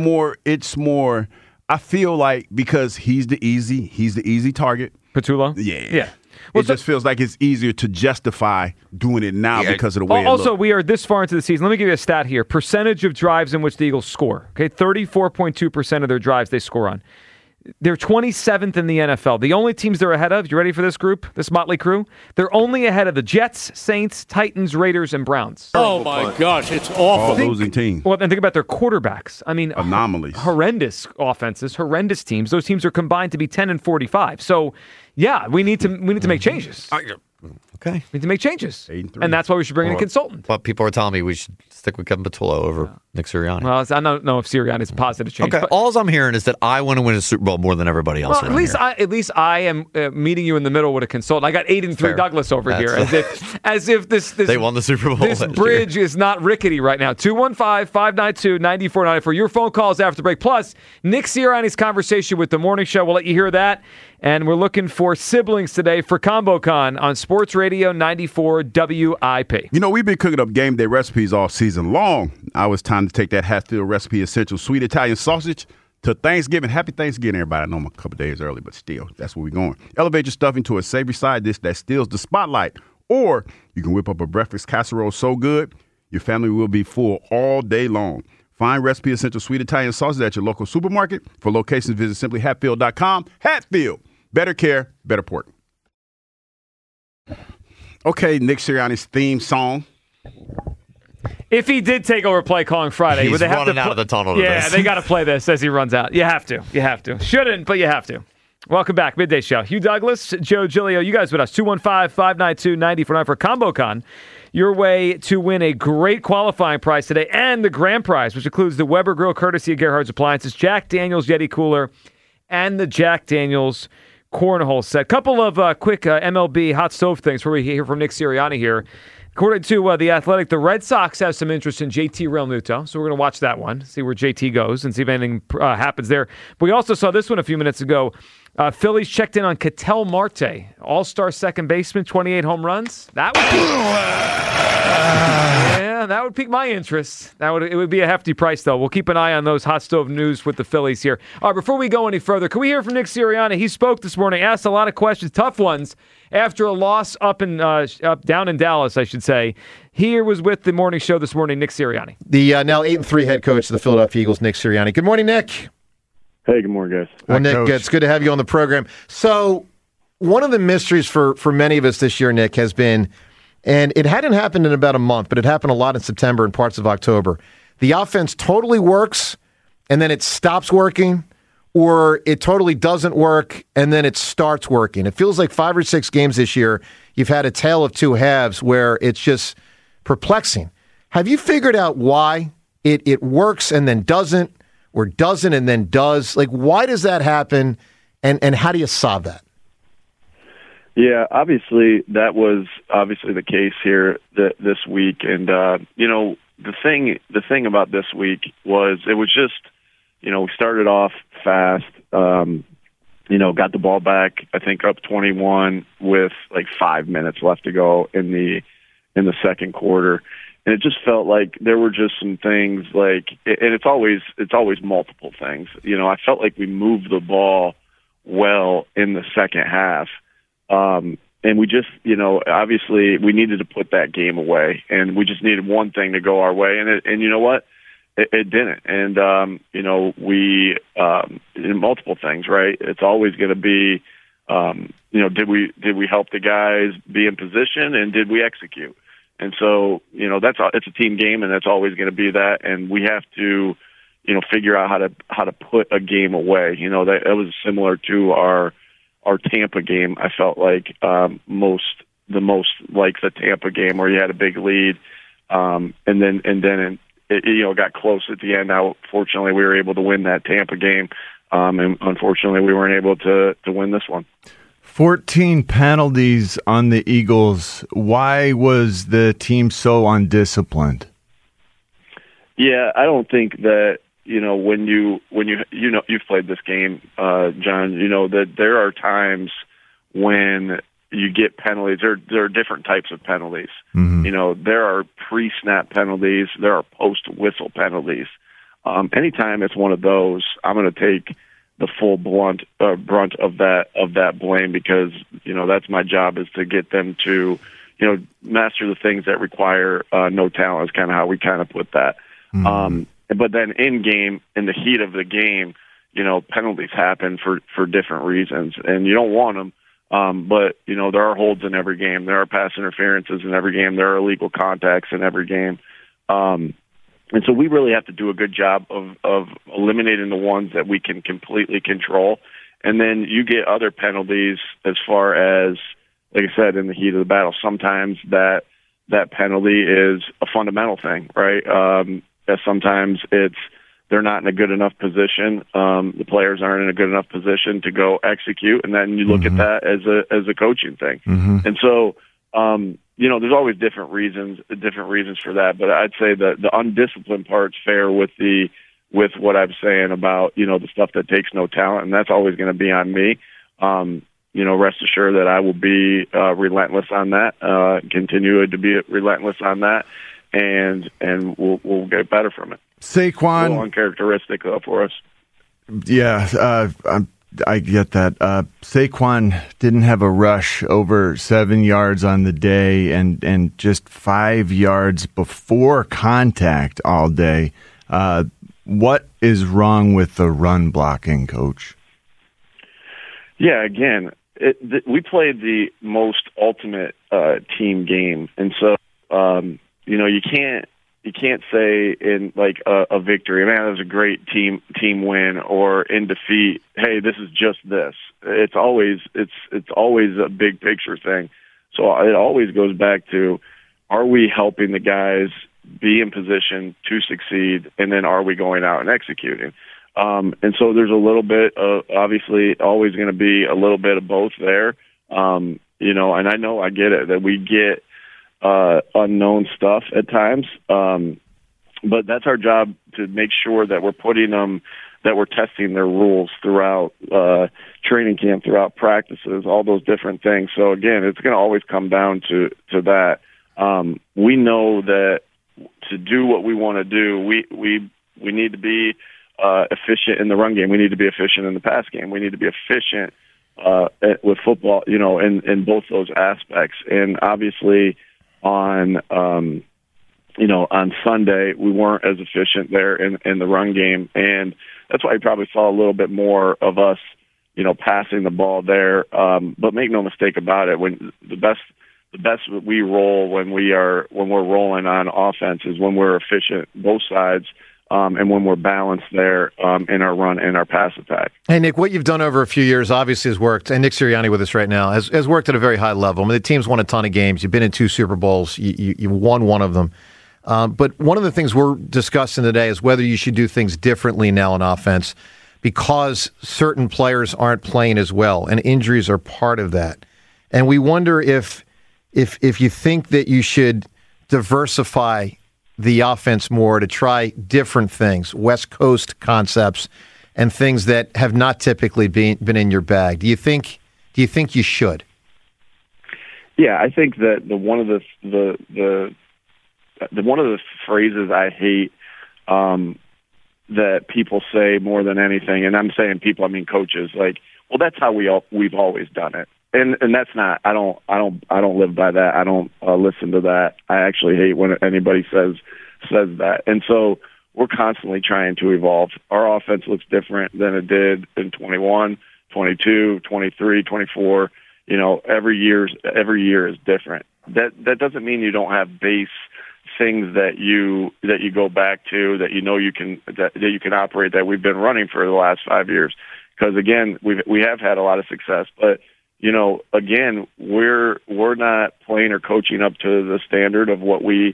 Speaker 7: more. I feel like because he's the easy target.
Speaker 6: Patullo?
Speaker 7: Yeah.
Speaker 6: Well,
Speaker 7: it just feels like it's easier to justify doing it now because of the way it
Speaker 6: also,
Speaker 7: looks.
Speaker 6: we are this far into the season. Let me give you a stat here. Percentage of drives in which the Eagles score. Okay, 34.2% of their drives they score on. They're 27th in the NFL. The only teams they're ahead of, you ready for this group, this motley crew? They're only ahead of the Jets, Saints, Titans, Raiders, and Browns.
Speaker 15: Oh, my gosh, it's awful.
Speaker 7: All losing teams.
Speaker 6: Well, and think about their quarterbacks. I mean,
Speaker 7: anomalies.
Speaker 6: Horrendous offenses, horrendous teams. Those teams are combined to be 10-45. So, yeah, we need to make changes.
Speaker 8: Okay.
Speaker 6: We need to make changes. 8-3. And that's why we should bring in a consultant.
Speaker 8: But people are telling me we should stick with Kevin Patullo over Nick Sirianni.
Speaker 6: Well, I don't know if Sirianni is a positive change.
Speaker 8: Okay. All I'm hearing is that I want to win a Super Bowl more than everybody else.
Speaker 6: Well, at least I am meeting you in the middle with a consultant. I got 8-3 Douglas over here, as if this
Speaker 8: they won the Super Bowl.
Speaker 6: This bridge is not rickety right now. 215-592-9490 for your phone calls after the break. Plus, Nick Sirianni's conversation with the morning show. We'll let you hear that. And we're looking for siblings today for ComboCon on Sports Radio 94 WIP.
Speaker 7: You know, we've been cooking up game day recipes all season long. Now it's time to take that Hatfield Recipe Essential Sweet Italian Sausage to Thanksgiving. Happy Thanksgiving, everybody. I know I'm a couple days early, but still, that's where we're going. Elevate your stuffing to a savory side dish that steals the spotlight. Or you can whip up a breakfast casserole so good, your family will be full all day long. Find Recipe Essential Sweet Italian Sausage at your local supermarket. For locations, visit simplyhatfield.com. Hatfield, Better care, better pork. Okay, Nick Sirianni's theme song.
Speaker 6: If he did take over play calling Friday,
Speaker 8: He's
Speaker 6: would they have
Speaker 8: running
Speaker 6: to
Speaker 8: out of the tunnel to
Speaker 6: Yeah,
Speaker 8: this.
Speaker 6: they got to play this as he runs out. You have to. You have to. Shouldn't, but you have to. Welcome back. Midday Show. Hugh Douglas, Joe Giglio, you guys with us. 215-592-9049 for ComboCon. Your way to win a great qualifying prize today and the grand prize, which includes the Weber Grill courtesy of Gerhardt's Appliances, Jack Daniels Yeti Cooler, and the Jack Daniels Cornhole Set. Couple of quick MLB hot stove things before we hear from Nick Sirianni here. According to The Athletic, the Red Sox have some interest in JT Realmuto, so we're going to watch that one, see where JT goes, and see if anything happens there. But we also saw this one a few minutes ago. Phillies checked in on Ketel Marte, all-star second baseman, 28 home runs. That would pique my interest. It would be a hefty price, though. We'll keep an eye on those hot stove news with the Phillies here. All right, before we go any further, can we hear from Nick Sirianni? He spoke this morning, asked a lot of questions, tough ones, after a loss down in Dallas, I should say. Here was with the morning show this morning, Nick Sirianni.
Speaker 15: The now 8-3 head coach of the Philadelphia Eagles, Nick Sirianni. Good morning, Nick.
Speaker 16: Hey, good morning, guys.
Speaker 15: Well, Nick, it's good to have you on the program. So, one of the mysteries for many of us this year, Nick, has been, and it hadn't happened in about a month, but it happened a lot in September and parts of October. The offense totally works, and then it stops working, or it totally doesn't work, and then it starts working. It feels like 5 or 6 games this year, you've had a tale of two halves where it's just perplexing. Have you figured out why it works and then doesn't, or doesn't and then does? Like, why does that happen, and how do you solve that?
Speaker 16: Yeah, obviously that was the case here this week, and the thing about this week was it was just, we started off fast, got the ball back, I think up 21 with like 5 minutes left to go in the second quarter. And it just felt like there were just some things and it's always multiple things. I felt like we moved the ball well in the second half. And we just, obviously we needed to put that game away, and we just needed one thing to go our way. And you know what? It didn't. And, we, multiple things, right? It's always going to be, did we help the guys be in position, and did we execute? And so, it's a team game, and that's always going to be that. And we have to, figure out how to put a game away. That was similar to our Tampa game. I felt like the most like the Tampa game where you had a big lead, and then it got close at the end. Now, fortunately, we were able to win that Tampa game, and unfortunately, we weren't able to win this one.
Speaker 17: 14 penalties on the Eagles. Why was the team so undisciplined?
Speaker 16: Yeah, I don't think that, when you've played this game, John, that there are times when you get penalties. There are different types of penalties. Mm-hmm. There are pre-snap penalties. There are post-whistle penalties. Anytime it's one of those, I'm going to take the full brunt of that blame, because that's my job, is to get them to master the things that require no talent. Is kind of how we kind of put that. Mm-hmm. But then in the heat of the game, penalties happen for different reasons, and you don't want them. But there are holds in every game. There are pass interferences in every game. There are illegal contacts in every game. And so we really have to do a good job of eliminating the ones that we can completely control. And then you get other penalties as far as, like I said, in the heat of the battle. Sometimes that penalty is a fundamental thing, right? Sometimes they're not in a good enough position. The players aren't in a good enough position to go execute. And then you look at that as a coaching thing. Mm-hmm. And so, there's always different reasons for that. But I'd say that the undisciplined part's fair with what I'm saying about, the stuff that takes no talent. And that's always going to be on me. Rest assured that I will be relentless on that, continue to be relentless on that. And we'll get better from it.
Speaker 17: Saquon,
Speaker 16: a little uncharacteristic for us.
Speaker 17: Yeah, I get that. Saquon didn't have a rush over 7 yards on the day, and just 5 yards before contact all day. What is wrong with the run blocking, Coach?
Speaker 16: Yeah, again, we played the most ultimate team game, and so you can't say in like a victory, man, that was a great team win, or in defeat, hey, this is just this. It's always a big picture thing. So it always goes back to, are we helping the guys be in position to succeed, and then are we going out and executing? And so there's a little bit of, obviously, always going to be a little bit of both there. And I get it, that we get unknown stuff at times. But that's our job, to make sure that we're putting them, that we're testing their rules throughout training camp, throughout practices, all those different things. So again, it's going to always come down to that. We know that to do what we want to do, we need to be efficient in the run game. We need to be efficient in the pass game. We need to be efficient with football, in both those aspects. And obviously on Sunday, we weren't as efficient there in the run game. And that's why you probably saw a little bit more of us, passing the ball there. But make no mistake about it, when the best we roll when we're rolling on offense is when we're efficient both sides, and when we're balanced there in our run and our pass attack.
Speaker 15: Hey, Nick, what you've done over a few years obviously has worked, and Nick Sirianni with us right now has worked at a very high level. I mean, the team's won a ton of games. You've been in 2 Super Bowls. You won one of them. But one of the things we're discussing today is whether you should do things differently now on offense, because certain players aren't playing as well, and injuries are part of that. And we wonder if you think that you should diversify the offense more to try different things, West Coast concepts, and things that have not typically been in your bag. Do you think you should?
Speaker 16: Yeah, I think that one of the phrases I hate that people say more than anything, and I'm saying people, I mean coaches, like, well, that's how we've always done it. And that's not. I don't live by that. I don't listen to that. I actually hate when anybody says that. And so we're constantly trying to evolve. Our offense looks different than it did in 21, 22, 23, 24. Every year is different. That doesn't mean you don't have base things that you go back to, that you can operate, that we've been running for the last 5 years. Because again, we have had a lot of success, but again, we're not playing or coaching up to the standard of what we've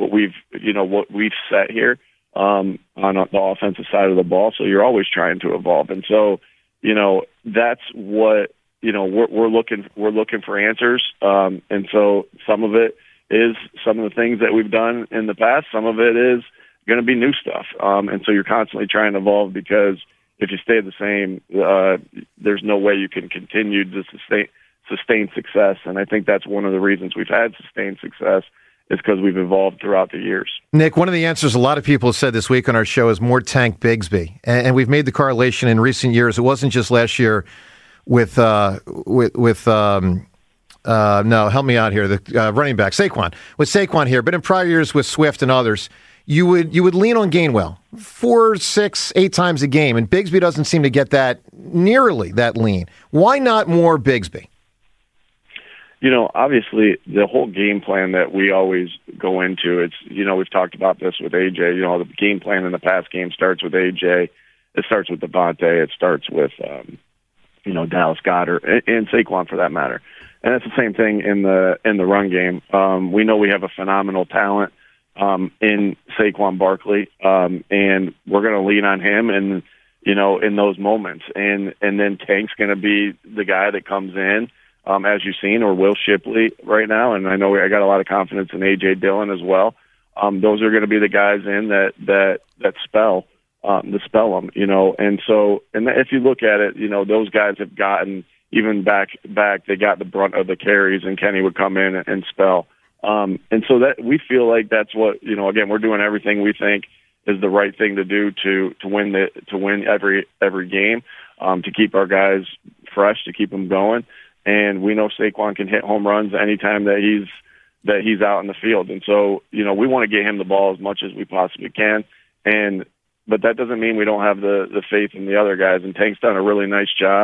Speaker 16: set here on the offensive side of the ball. So you're always trying to evolve, and so that's what we're looking for answers. And so some of it is some of the things that we've done in the past. Some of it is going to be new stuff, and so you're constantly trying to evolve, because if you stay the same, there's no way you can continue to sustain success. And I think that's one of the reasons we've had sustained success, is because we've evolved throughout the years.
Speaker 15: Nick, one of the answers a lot of people have said this week on our show is more Tank Bigsby. And we've made the correlation in recent years. It wasn't just last year with help me out here, the running back, Saquon. With Saquon here, but in prior years with Swift and others, you would lean on Gainwell 4, 6, 8 times a game, and Bigsby doesn't seem to get that nearly that lean. Why not more Bigsby?
Speaker 16: Obviously, the whole game plan that we always go into, it's, we've talked about this with AJ. The game plan in the pass game starts with AJ. It starts with Devontae. It starts with, Dallas Goedert and Saquon, for that matter. And it's the same thing in the run game. We know we have a phenomenal talent in Saquon Barkley, and we're going to lean on him, and in those moments, and then Tank's going to be the guy that comes in, as you've seen, or Will Shipley right now, and I know I got a lot of confidence in A.J. Dillon as well. Those are going to be the guys in that spell them, and so, and if you look at it, those guys have gotten, even back, they got the brunt of the carries, and Kenny would come in and spell. And so that we feel like that's what, again, we're doing everything we think is the right thing to do to win every game, to keep our guys fresh, to keep them going. And we know Saquon can hit home runs anytime that he's out in the field. And so, we want to get him the ball as much as we possibly can. But that doesn't mean we don't have the faith in the other guys. And Tank's done a really nice job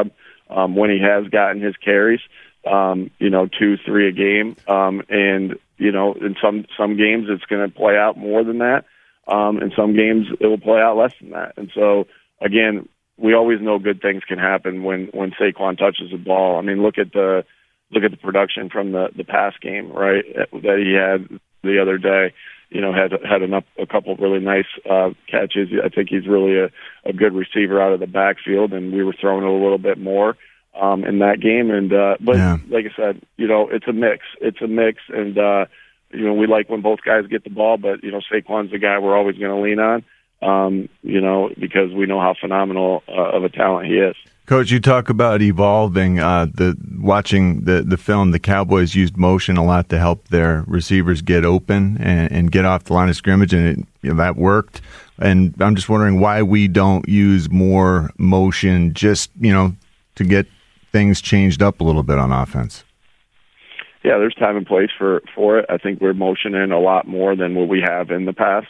Speaker 16: when he has gotten his carries, 2-3 a game. And, in some games it's going to play out more than that. In some games it will play out less than that. And so, again, we always know good things can happen when Saquon touches the ball. I mean, look at the production from the pass game, right, that he had the other day. Had a couple of really nice catches. I think he's really a good receiver out of the backfield, and we were throwing it a little bit more in that game. And like I said, it's a mix. It's a mix, and we like when both guys get the ball, but Saquon's the guy we're always going to lean on, because we know how phenomenal of a talent he is.
Speaker 17: Coach, you talk about evolving. Watching the film, the Cowboys used motion a lot to help their receivers get open and get off the line of scrimmage, and that worked. And I'm just wondering why we don't use more motion, just to get things changed up a little bit on offense.
Speaker 16: Yeah, there's time and place for it. I think we're motioning a lot more than what we have in the past.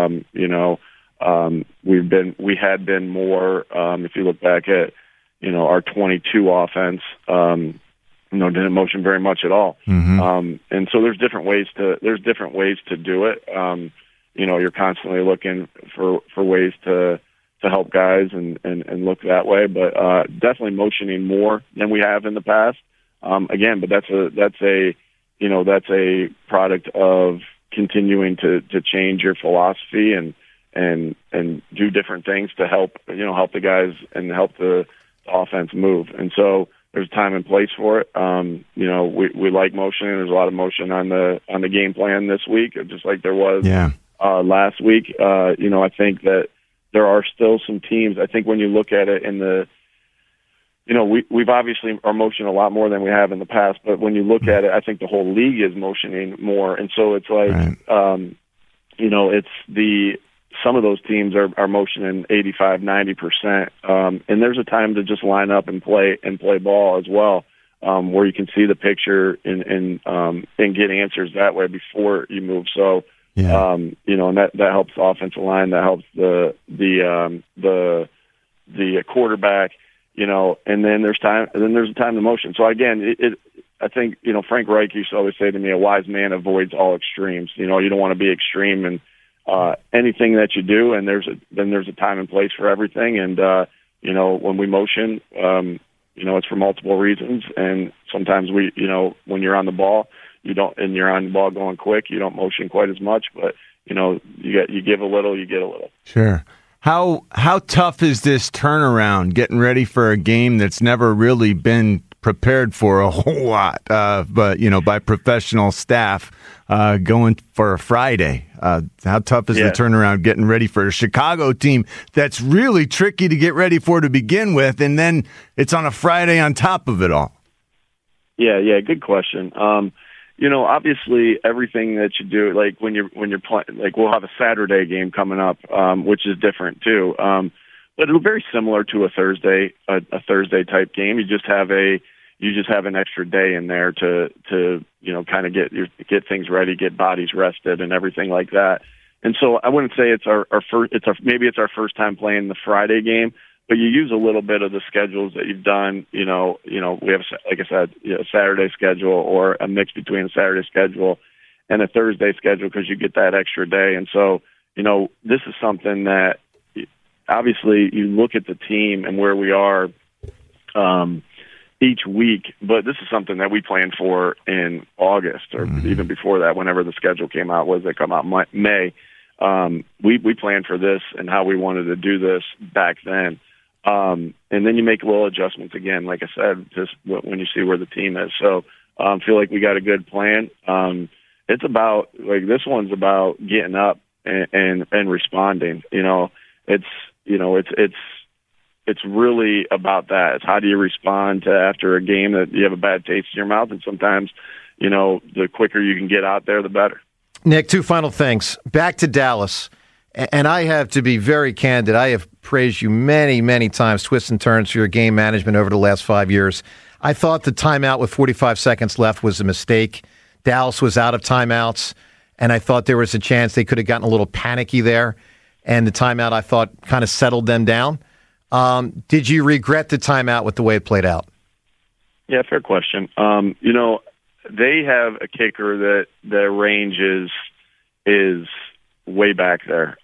Speaker 16: We had been more. If you look back at our 22 offense, didn't motion very much at all.
Speaker 17: Mm-hmm.
Speaker 16: And so there's different ways to do it. You're constantly looking for ways to help guys and look that way, but definitely motioning more than we have in the past. Again, but that's a product of continuing to change your philosophy and do different things to help the guys and help the offense move. And so there's time and place for it. We like motion. There's a lot of motion on the game plan this week, just like there was last week. I think that there are still some teams. I think when you look at it in the, we've obviously are motioning a lot more than we have in the past, but when you look at it, I think the whole league is motioning more. And so it's like, it's some of those teams are motioning 85, 90%. And there's a time to just line up and play ball as well, where you can see the picture and get answers that way before you move. So, and that helps the offensive line, that helps the quarterback, and then there's time, and then there's a time to motion. So again, I think, Frank Reich used to always say to me, a wise man avoids all extremes. You don't want to be extreme in anything that you do, and there's a time and place for everything. And, when we motion, it's for multiple reasons. And sometimes when you're on the ball, and you're on the ball going quick, you don't motion quite as much, but you give a little, you get a little.
Speaker 17: Sure. How tough is this turnaround, getting ready for a game that's never really been prepared for a whole lot, but by professional staff, going for a Friday? How tough is the turnaround getting ready for a Chicago team that's really tricky to get ready for to begin with, and then it's on a Friday on top of it all?
Speaker 16: Yeah, good question. Obviously everything that you do, like when you're playing, like we'll have a Saturday game coming up, which is different too. But it'll be very similar to a Thursday type game. You just have an extra day in there to kind of get things ready, get bodies rested, and everything like that. And so I wouldn't say it's maybe it's our first time playing the Friday game, but you use a little bit of the schedules that you've done. We have, like I said, a Saturday schedule or a mix between a Saturday schedule and a Thursday schedule because you get that extra day. And so, this is something that obviously you look at the team and where we are each week, but this is something that we planned for in August or even before that, whenever the schedule came out. Was it come out May? We planned for this and how we wanted to do this back then. And then you make little adjustments again, like I said, just when you see where the team is. So feel like we got a good plan. It's about, like, this one's about getting up and responding. It's really about that. It's how do you respond to after a game that you have a bad taste in your mouth, and sometimes, the quicker you can get out there, the better.
Speaker 15: Nick, two final things. Back to Dallas, and I have to be very candid. I have praised you many, many times, twists and turns, for your game management over the last 5 years. I thought the timeout with 45 seconds left was a mistake. Dallas was out of timeouts, and I thought there was a chance they could have gotten a little panicky there, and the timeout, I thought, kind of settled them down. Did you regret the timeout with the way it played out?
Speaker 16: Yeah, fair question. They have a kicker that their range is way back there.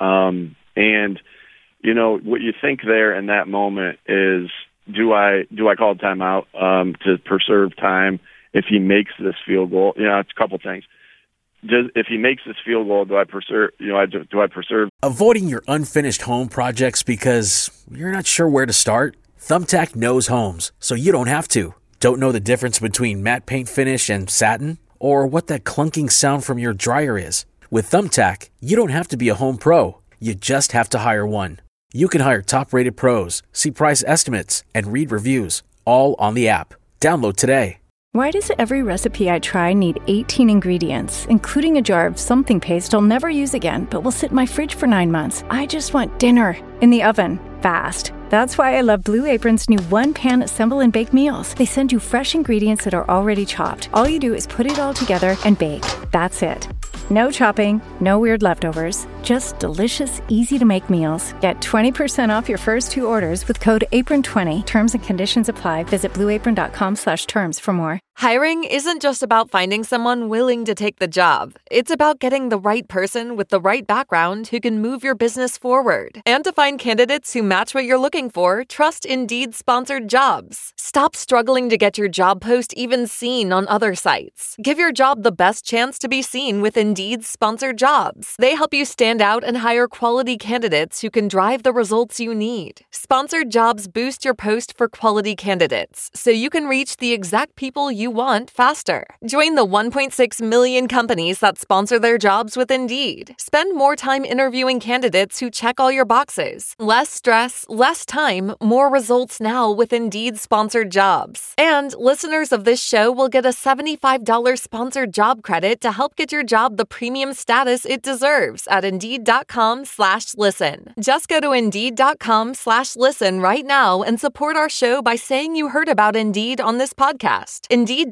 Speaker 16: And what you think there in that moment is, do I call timeout to preserve time if he makes this field goal? It's a couple things. If he makes this field goal, do I preserve? Do I preserve?
Speaker 12: Avoiding your unfinished home projects because you're not sure where to start? Thumbtack knows homes, so you don't have to. Don't know the difference between matte paint finish and satin? Or what that clunking sound from your dryer is? With Thumbtack, you don't have to be a home pro. You just have to hire one. You can hire top-rated pros, see price estimates, and read reviews, all on the app. Download today.
Speaker 13: Why does every recipe I try need 18 ingredients, including a jar of something paste I'll never use again, but will sit in my fridge for 9 months? I just want dinner in the oven, fast. That's why I love Blue Apron's new one-pan assemble and bake meals. They send you fresh ingredients that are already chopped. All you do is put it all together and bake. That's it. No chopping, no weird leftovers, just delicious, easy-to-make meals. Get 20% off your first 2 orders with code APRON20. Terms and conditions apply. Visit blueapron.com/terms for more.
Speaker 14: Hiring isn't just about finding someone willing to take the job. It's about getting the right person with the right background who can move your business forward. And to find candidates who match what you're looking for, trust Indeed-sponsored jobs. Stop struggling to get your job post even seen on other sites. Give your job the best chance to be seen with Indeed-sponsored jobs. They help you stand out and hire quality candidates who can drive the results you need. Sponsored jobs boost your post for quality candidates, so you can reach the exact people you want faster. Join the 1.6 million companies that sponsor their jobs with Indeed. Spend more time interviewing candidates who check all your boxes. Less stress, less time, more results now with Indeed-sponsored jobs. And listeners of this show will get a $75 sponsored job credit to help get your job the premium status it deserves at Indeed.com/listen. Just go to Indeed.com/listen right now and support our show by saying you heard about Indeed on this podcast.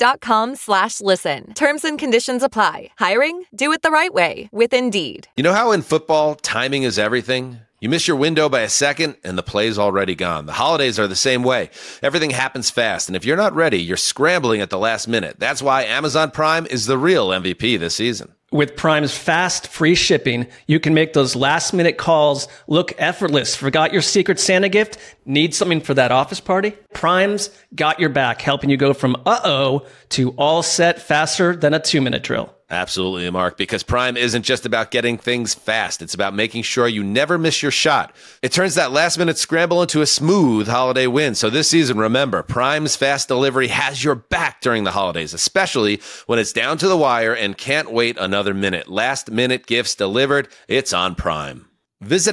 Speaker 14: Indeed.com/listen. Terms and conditions apply. Hiring? Do it the right way with Indeed.
Speaker 1: You know how in football, timing is everything? You miss your window by a second and the play's already gone. The holidays are the same way. Everything happens fast, and if you're not ready, you're scrambling at the last minute. That's why Amazon Prime is the real MVP this season.
Speaker 2: With Prime's fast, free shipping, you can make those last-minute calls look effortless. Forgot your Secret Santa gift? Need something for that office party? Prime's got your back, helping you go from uh-oh to all set faster than a 2-minute drill.
Speaker 1: Absolutely, Mark, because Prime isn't just about getting things fast. It's about making sure you never miss your shot. It turns that last-minute scramble into a smooth holiday win. So this season, remember, Prime's fast delivery has your back during the holidays, especially when it's down to the wire and can't wait another minute. Last-minute gifts delivered. It's on Prime. Visit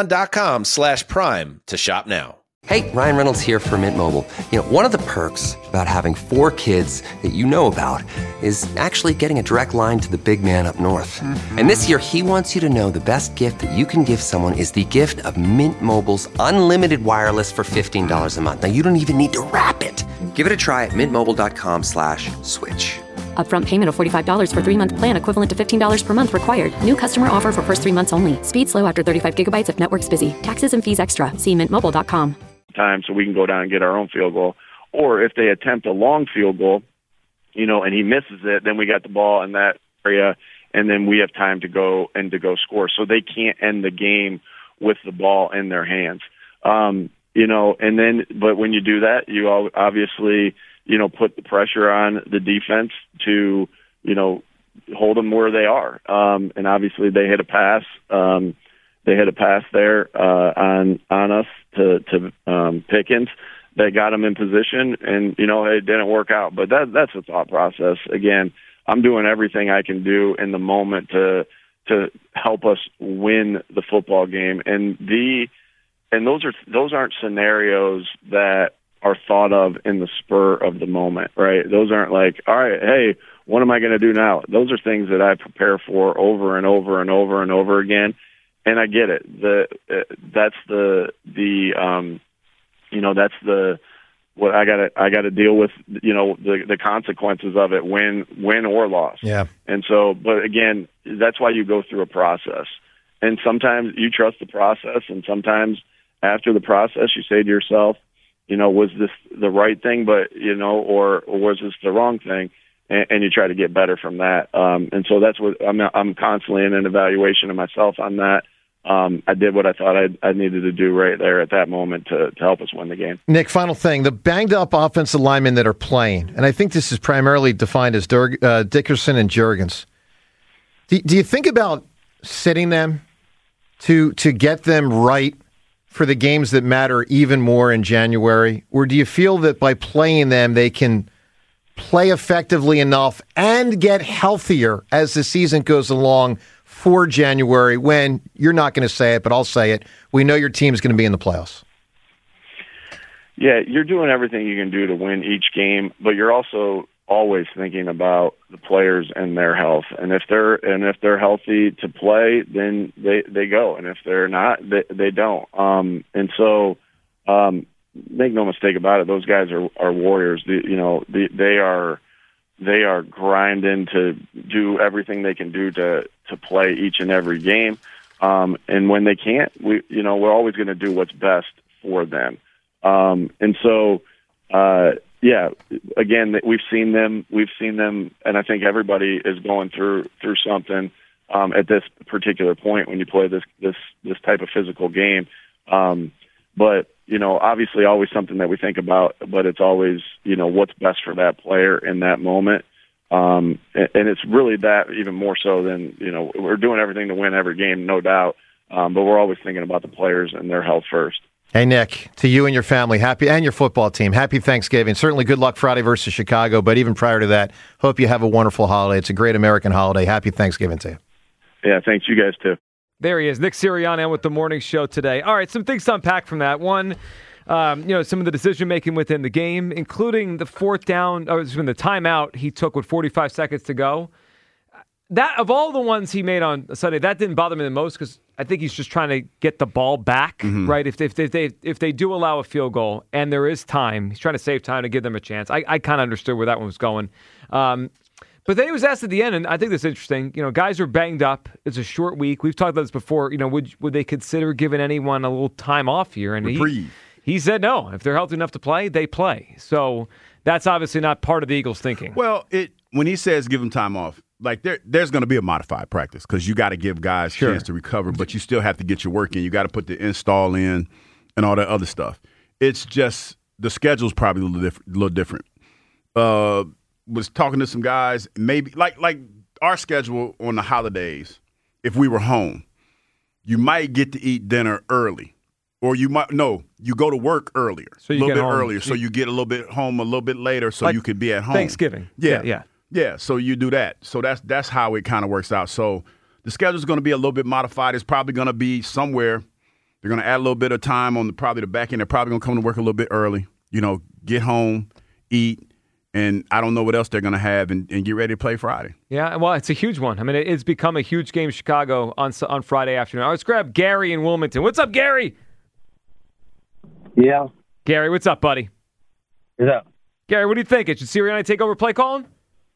Speaker 1: Amazon.com/Prime to shop now.
Speaker 10: Hey, Ryan Reynolds here for Mint Mobile. You know, one of the perks about having 4 kids that you know about is actually getting a direct line to the big man up north. Mm-hmm. And this year, he wants you to know the best gift that you can give someone is the gift of Mint Mobile's unlimited wireless for $15 a month. Now, you don't even need to wrap it. Give it a try at mintmobile.com/switch.
Speaker 3: Upfront payment of $45 for 3-month plan equivalent to $15 per month required. New customer offer for first 3 months only. Speed slow after 35 gigabytes if network's busy. Taxes and fees extra. See mintmobile.com.
Speaker 16: Time so we can go down and get our own field goal. Or if they attempt a long field goal, and he misses it, then we got the ball in that area, and then we have time to go score. So they can't end the game with the ball in their hands. And then, but when you do that, you obviously, put the pressure on the defense to, hold them where they are. And obviously they hit a pass. They hit a pass there on us to Pickens that got him in position, and it didn't work out. But that's the thought process. Again, I'm doing everything I can do in the moment to help us win the football game, and those aren't scenarios that are thought of in the spur of the moment, right? Those aren't like, all right, hey, what am I going to do now? Those are things that I prepare for over and over and over and over again. And I get it. That's what I got to deal with. The consequences of it, win or loss.
Speaker 15: Yeah.
Speaker 16: And so, but again, that's why you go through a process. And sometimes you trust the process, and sometimes after the process, you say to yourself, was this the right thing, but, or was this the wrong thing? And you try to get better from that. And so that's what I'm constantly in an evaluation of myself on that. I did what I thought I needed to do right there at that moment to help us win the game.
Speaker 15: Nick, final thing. The banged-up offensive linemen that are playing, and I think this is primarily defined as Dickerson and Juergens. Do you think about sitting them to get them right for the games that matter even more in January? Or do you feel that by playing them, they can play effectively enough and get healthier as the season goes along for January, when you're not going to say it, but I'll say it, we know your team is going to be in the playoffs?
Speaker 16: Yeah, you're doing everything you can do to win each game, but you're also always thinking about the players and their health. And if they're healthy to play, then they go. And if they're not, they don't. And so make no mistake about it, those guys are warriors. They are grinding to do everything they can do to play each and every game. And when they can't, we're always going to do what's best for them. And so, again, we've seen them, and I think everybody is going through something at this particular point when you play this type of physical game. But obviously always something that we think about, but it's always, what's best for that player in that moment. And it's really that even more so than, we're doing everything to win every game, no doubt. But we're always thinking about the players and their health first.
Speaker 15: Hey, Nick, to you and your family, and your football team, happy Thanksgiving. Certainly good luck Friday versus Chicago, but even prior to that, hope you have a wonderful holiday. It's a great American holiday. Happy Thanksgiving to you.
Speaker 16: Yeah, thanks. You guys too.
Speaker 6: There he is, Nick Sirianni with the morning show today. All right, some things to unpack from that. One, some of the decision-making within the game, including the fourth down, or the timeout he took with 45 seconds to go. That, of all the ones he made on Sunday, that didn't bother me the most because I think he's just trying to get the ball back, right? If they do allow a field goal and there is time, he's trying to save time to give them a chance. I kind of understood where that one was going. But then he was asked at the end, and I think that's interesting. Guys are banged up. It's a short week. We've talked about this before. Would they consider giving anyone a little time off here? And he said no. If they're healthy enough to play, they play. So that's obviously not part of the Eagles' thinking.
Speaker 7: Well, when he says give them time off, like there's going to be a modified practice because you got to give guys a chance to recover, but you still have to get your work in. You got to put the install in and all that other stuff. It's just the schedule's probably a little different. Was talking to some guys, maybe like our schedule on the holidays. If we were home, you might get to eat dinner early, or you go to work earlier,
Speaker 6: so
Speaker 7: a little bit earlier, so you get a little bit home a little bit later, so you could be at home.
Speaker 6: Thanksgiving,
Speaker 7: yeah. So you do that. So that's how it kind of works out. So the schedule's going to be a little bit modified. It's probably going to be somewhere. They're going to add a little bit of time on probably the back end. They're probably going to come to work a little bit early. Get home, eat. And I don't know what else they're going to have and get ready to play Friday. Yeah,
Speaker 6: well, it's a huge one. I mean, it's become a huge game in Chicago on Friday afternoon. Let's grab Gary in Wilmington. What's up, Gary?
Speaker 18: Yeah.
Speaker 6: Gary, what's up, buddy?
Speaker 18: What's up?
Speaker 6: Gary, what do you think? Should Sirianni take over play calling?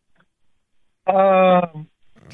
Speaker 18: Probably.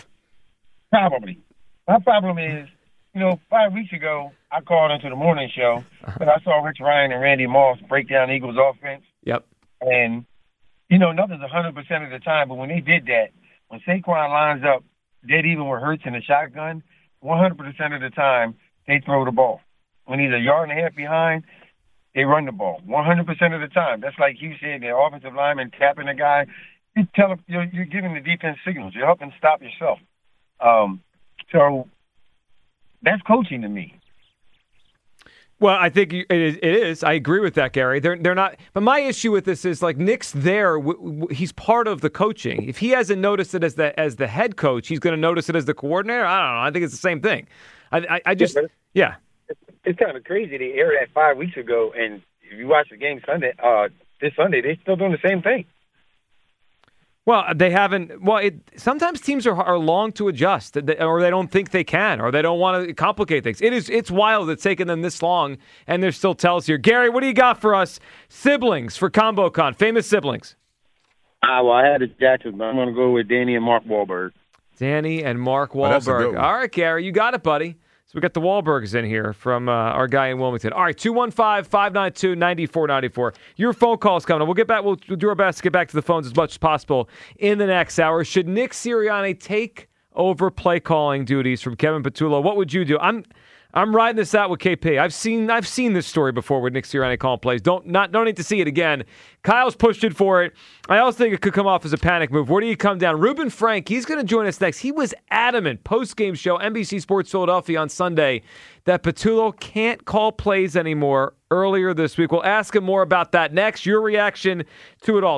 Speaker 18: My problem is, 5 weeks ago, I called into the morning show, and I saw Rich Ryan and Randy Moss break down Eagles offense.
Speaker 6: Yep.
Speaker 18: And nothing's 100% of the time, but when they did that, when Saquon lines up dead even with Hurts in the shotgun, 100% of the time, they throw the ball. When he's a yard and a half behind, they run the ball. 100% of the time. That's like you said, the offensive lineman tapping the guy. You're giving the defense signals. You're helping stop yourself. So that's coaching to me.
Speaker 6: Well, I think it is. I agree with that, Gary. They're not. But my issue with this is like Nick's there. He's part of the coaching. If he hasn't noticed it as the head coach, he's going to notice it as the coordinator. I don't know. I think it's the same thing. I just
Speaker 18: It's kind of crazy. They aired that 5 weeks ago, and if you watch the game this Sunday, they're still doing the same thing.
Speaker 6: Well, they haven't. Well, sometimes teams are long to adjust, or they don't think they can, or they don't want to complicate things. It's wild it's taken them this long, and there's still tells here. Gary, what do you got for us? Siblings for ComboCon, famous siblings.
Speaker 18: Well, I had a Jackson, but I'm going to go with Danny and Mark Wahlberg.
Speaker 6: Danny and Mark Wahlberg. All right, Gary, you got it, buddy. So we got the Wahlbergs in here from our guy in Wilmington. All right, 215-592-9494. Your phone call's coming. We'll do our best to get back to the phones as much as possible in the next hour. Should Nick Sirianni take over play calling duties from Kevin Patullo? What would you do? I'm riding this out with KP. I've seen this story before with Nick Sirianni calling plays. Don't need to see it again. Kyle's pushed it for it. I also think it could come off as a panic move. Where do you come down? Ruben Frank, he's going to join us next. He was adamant post-game show, NBC Sports Philadelphia on Sunday, that Patullo can't call plays anymore earlier this week. We'll ask him more about that next. Your reaction to it all.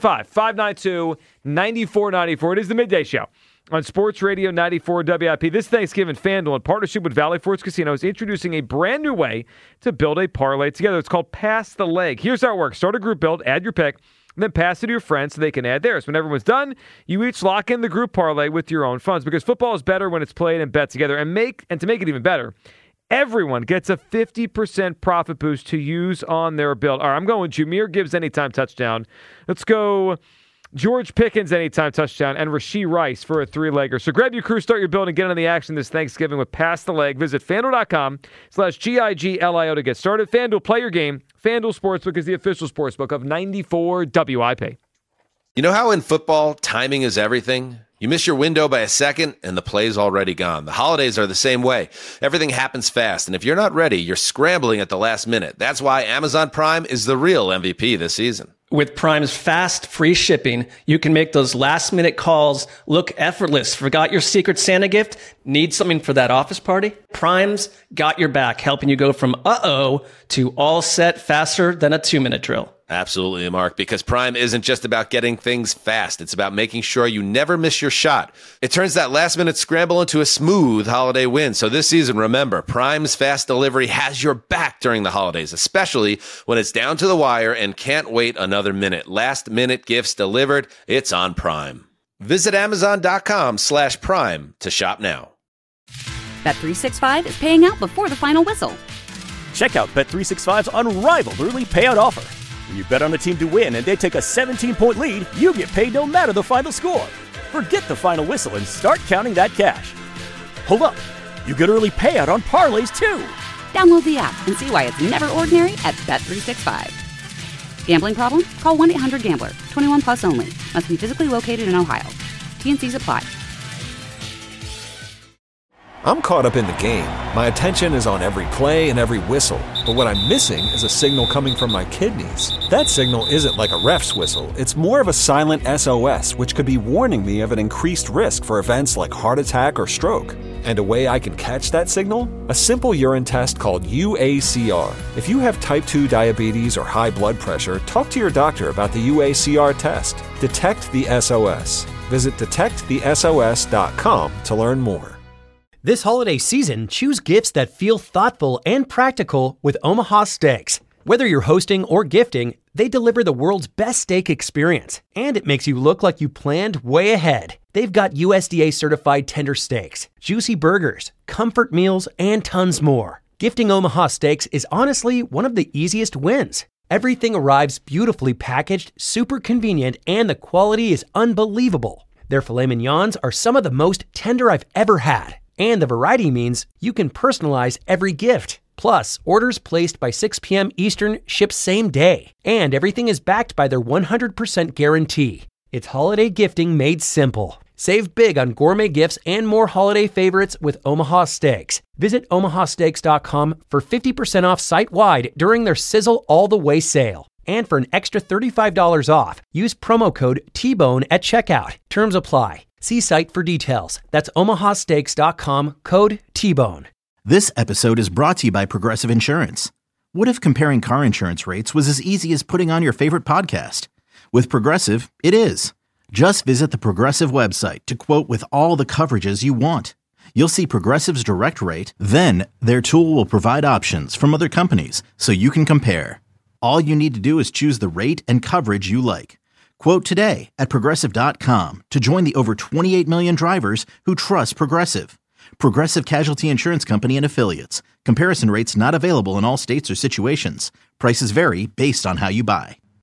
Speaker 6: 215-592-9494. It is the Midday Show on Sports Radio 94 WIP. This Thanksgiving, FanDuel, in partnership with Valley Forge Casino, is introducing a brand new way to build a parlay together. It's called Pass the Leg. Here's how it works. Start a group build, add your pick, and then pass it to your friends so they can add theirs. When everyone's done, you each lock in the group parlay with your own funds, because football is better when it's played and bet together. And to make it even better, everyone gets a 50% profit boost to use on their build. All right, I'm going Jahmyr Gibbs anytime touchdown. Let's go George Pickens anytime touchdown, and Rashee Rice for a 3-legger. So grab your crew, start your build, and get on the action this Thanksgiving with Pass the Leg. Visit FanDuel.com/GIGLIO to get started. FanDuel, play your game. FanDuel Sportsbook is the official sportsbook of 94 WIP.
Speaker 1: You know how in football, timing is everything? You miss your window by a second, and the play's already gone. The holidays are the same way. Everything happens fast, and if you're not ready, you're scrambling at the last minute. That's why Amazon Prime is the real MVP this season.
Speaker 2: With Prime's fast, free shipping, you can make those last-minute calls look effortless. Forgot your Secret Santa gift? Need something for that office party? Prime's got your back, helping you go from uh-oh to all set faster than a 2-minute drill.
Speaker 1: Absolutely, Mark, because Prime isn't just about getting things fast. It's about making sure you never miss your shot. It turns that last-minute scramble into a smooth holiday win. So this season, remember, Prime's fast delivery has your back during the holidays, especially when it's down to the wire and can't wait another minute. Last-minute gifts delivered. It's on Prime. Visit Amazon.com/Prime to shop now.
Speaker 3: Bet365 is paying out before the final whistle.
Speaker 4: Check out Bet365's unrivaled early payout offer. When you bet on a team to win and they take a 17-point lead, you get paid no matter the final score. Forget the final whistle and start counting that cash. Hold up. You get early payout on parlays, too.
Speaker 3: Download the app and see why it's never ordinary at Bet365. Gambling problem? Call 1-800-GAMBLER. 21 plus only. Must be physically located in Ohio. T&Cs apply.
Speaker 5: I'm caught up in the game. My attention is on every play and every whistle. But what I'm missing is a signal coming from my kidneys. That signal isn't like a ref's whistle. It's more of a silent SOS, which could be warning me of an increased risk for events like heart attack or stroke. And a way I can catch that signal? A simple urine test called UACR. If you have type 2 diabetes or high blood pressure, talk to your doctor about the UACR test. Detect the SOS. Visit detectthesos.com to learn more.
Speaker 19: This holiday season, choose gifts that feel thoughtful and practical with Omaha Steaks. Whether you're hosting or gifting, they deliver the world's best steak experience, and it makes you look like you planned way ahead. They've got USDA-certified tender steaks, juicy burgers, comfort meals, and tons more. Gifting Omaha Steaks is honestly one of the easiest wins. Everything arrives beautifully packaged, super convenient, and the quality is unbelievable. Their filet mignons are some of the most tender I've ever had. And the variety means you can personalize every gift. Plus, orders placed by 6 p.m. Eastern ship same day. And everything is backed by their 100% guarantee. It's holiday gifting made simple. Save big on gourmet gifts and more holiday favorites with Omaha Steaks. Visit omahasteaks.com for 50% off site-wide during their Sizzle All the Way sale. And for an extra $35 off, use promo code TBONE at checkout. Terms apply. See site for details. That's omahasteaks.com, code TBONE.
Speaker 20: This episode is brought to you by Progressive Insurance. What if comparing car insurance rates was as easy as putting on your favorite podcast? With Progressive, it is. Just visit the Progressive website to quote with all the coverages you want. You'll see Progressive's direct rate, then their tool will provide options from other companies so you can compare. All you need to do is choose the rate and coverage you like. Quote today at Progressive.com to join the over 28 million drivers who trust Progressive. Progressive Casualty Insurance Company and Affiliates. Comparison rates not available in all states or situations. Prices vary based on how you buy.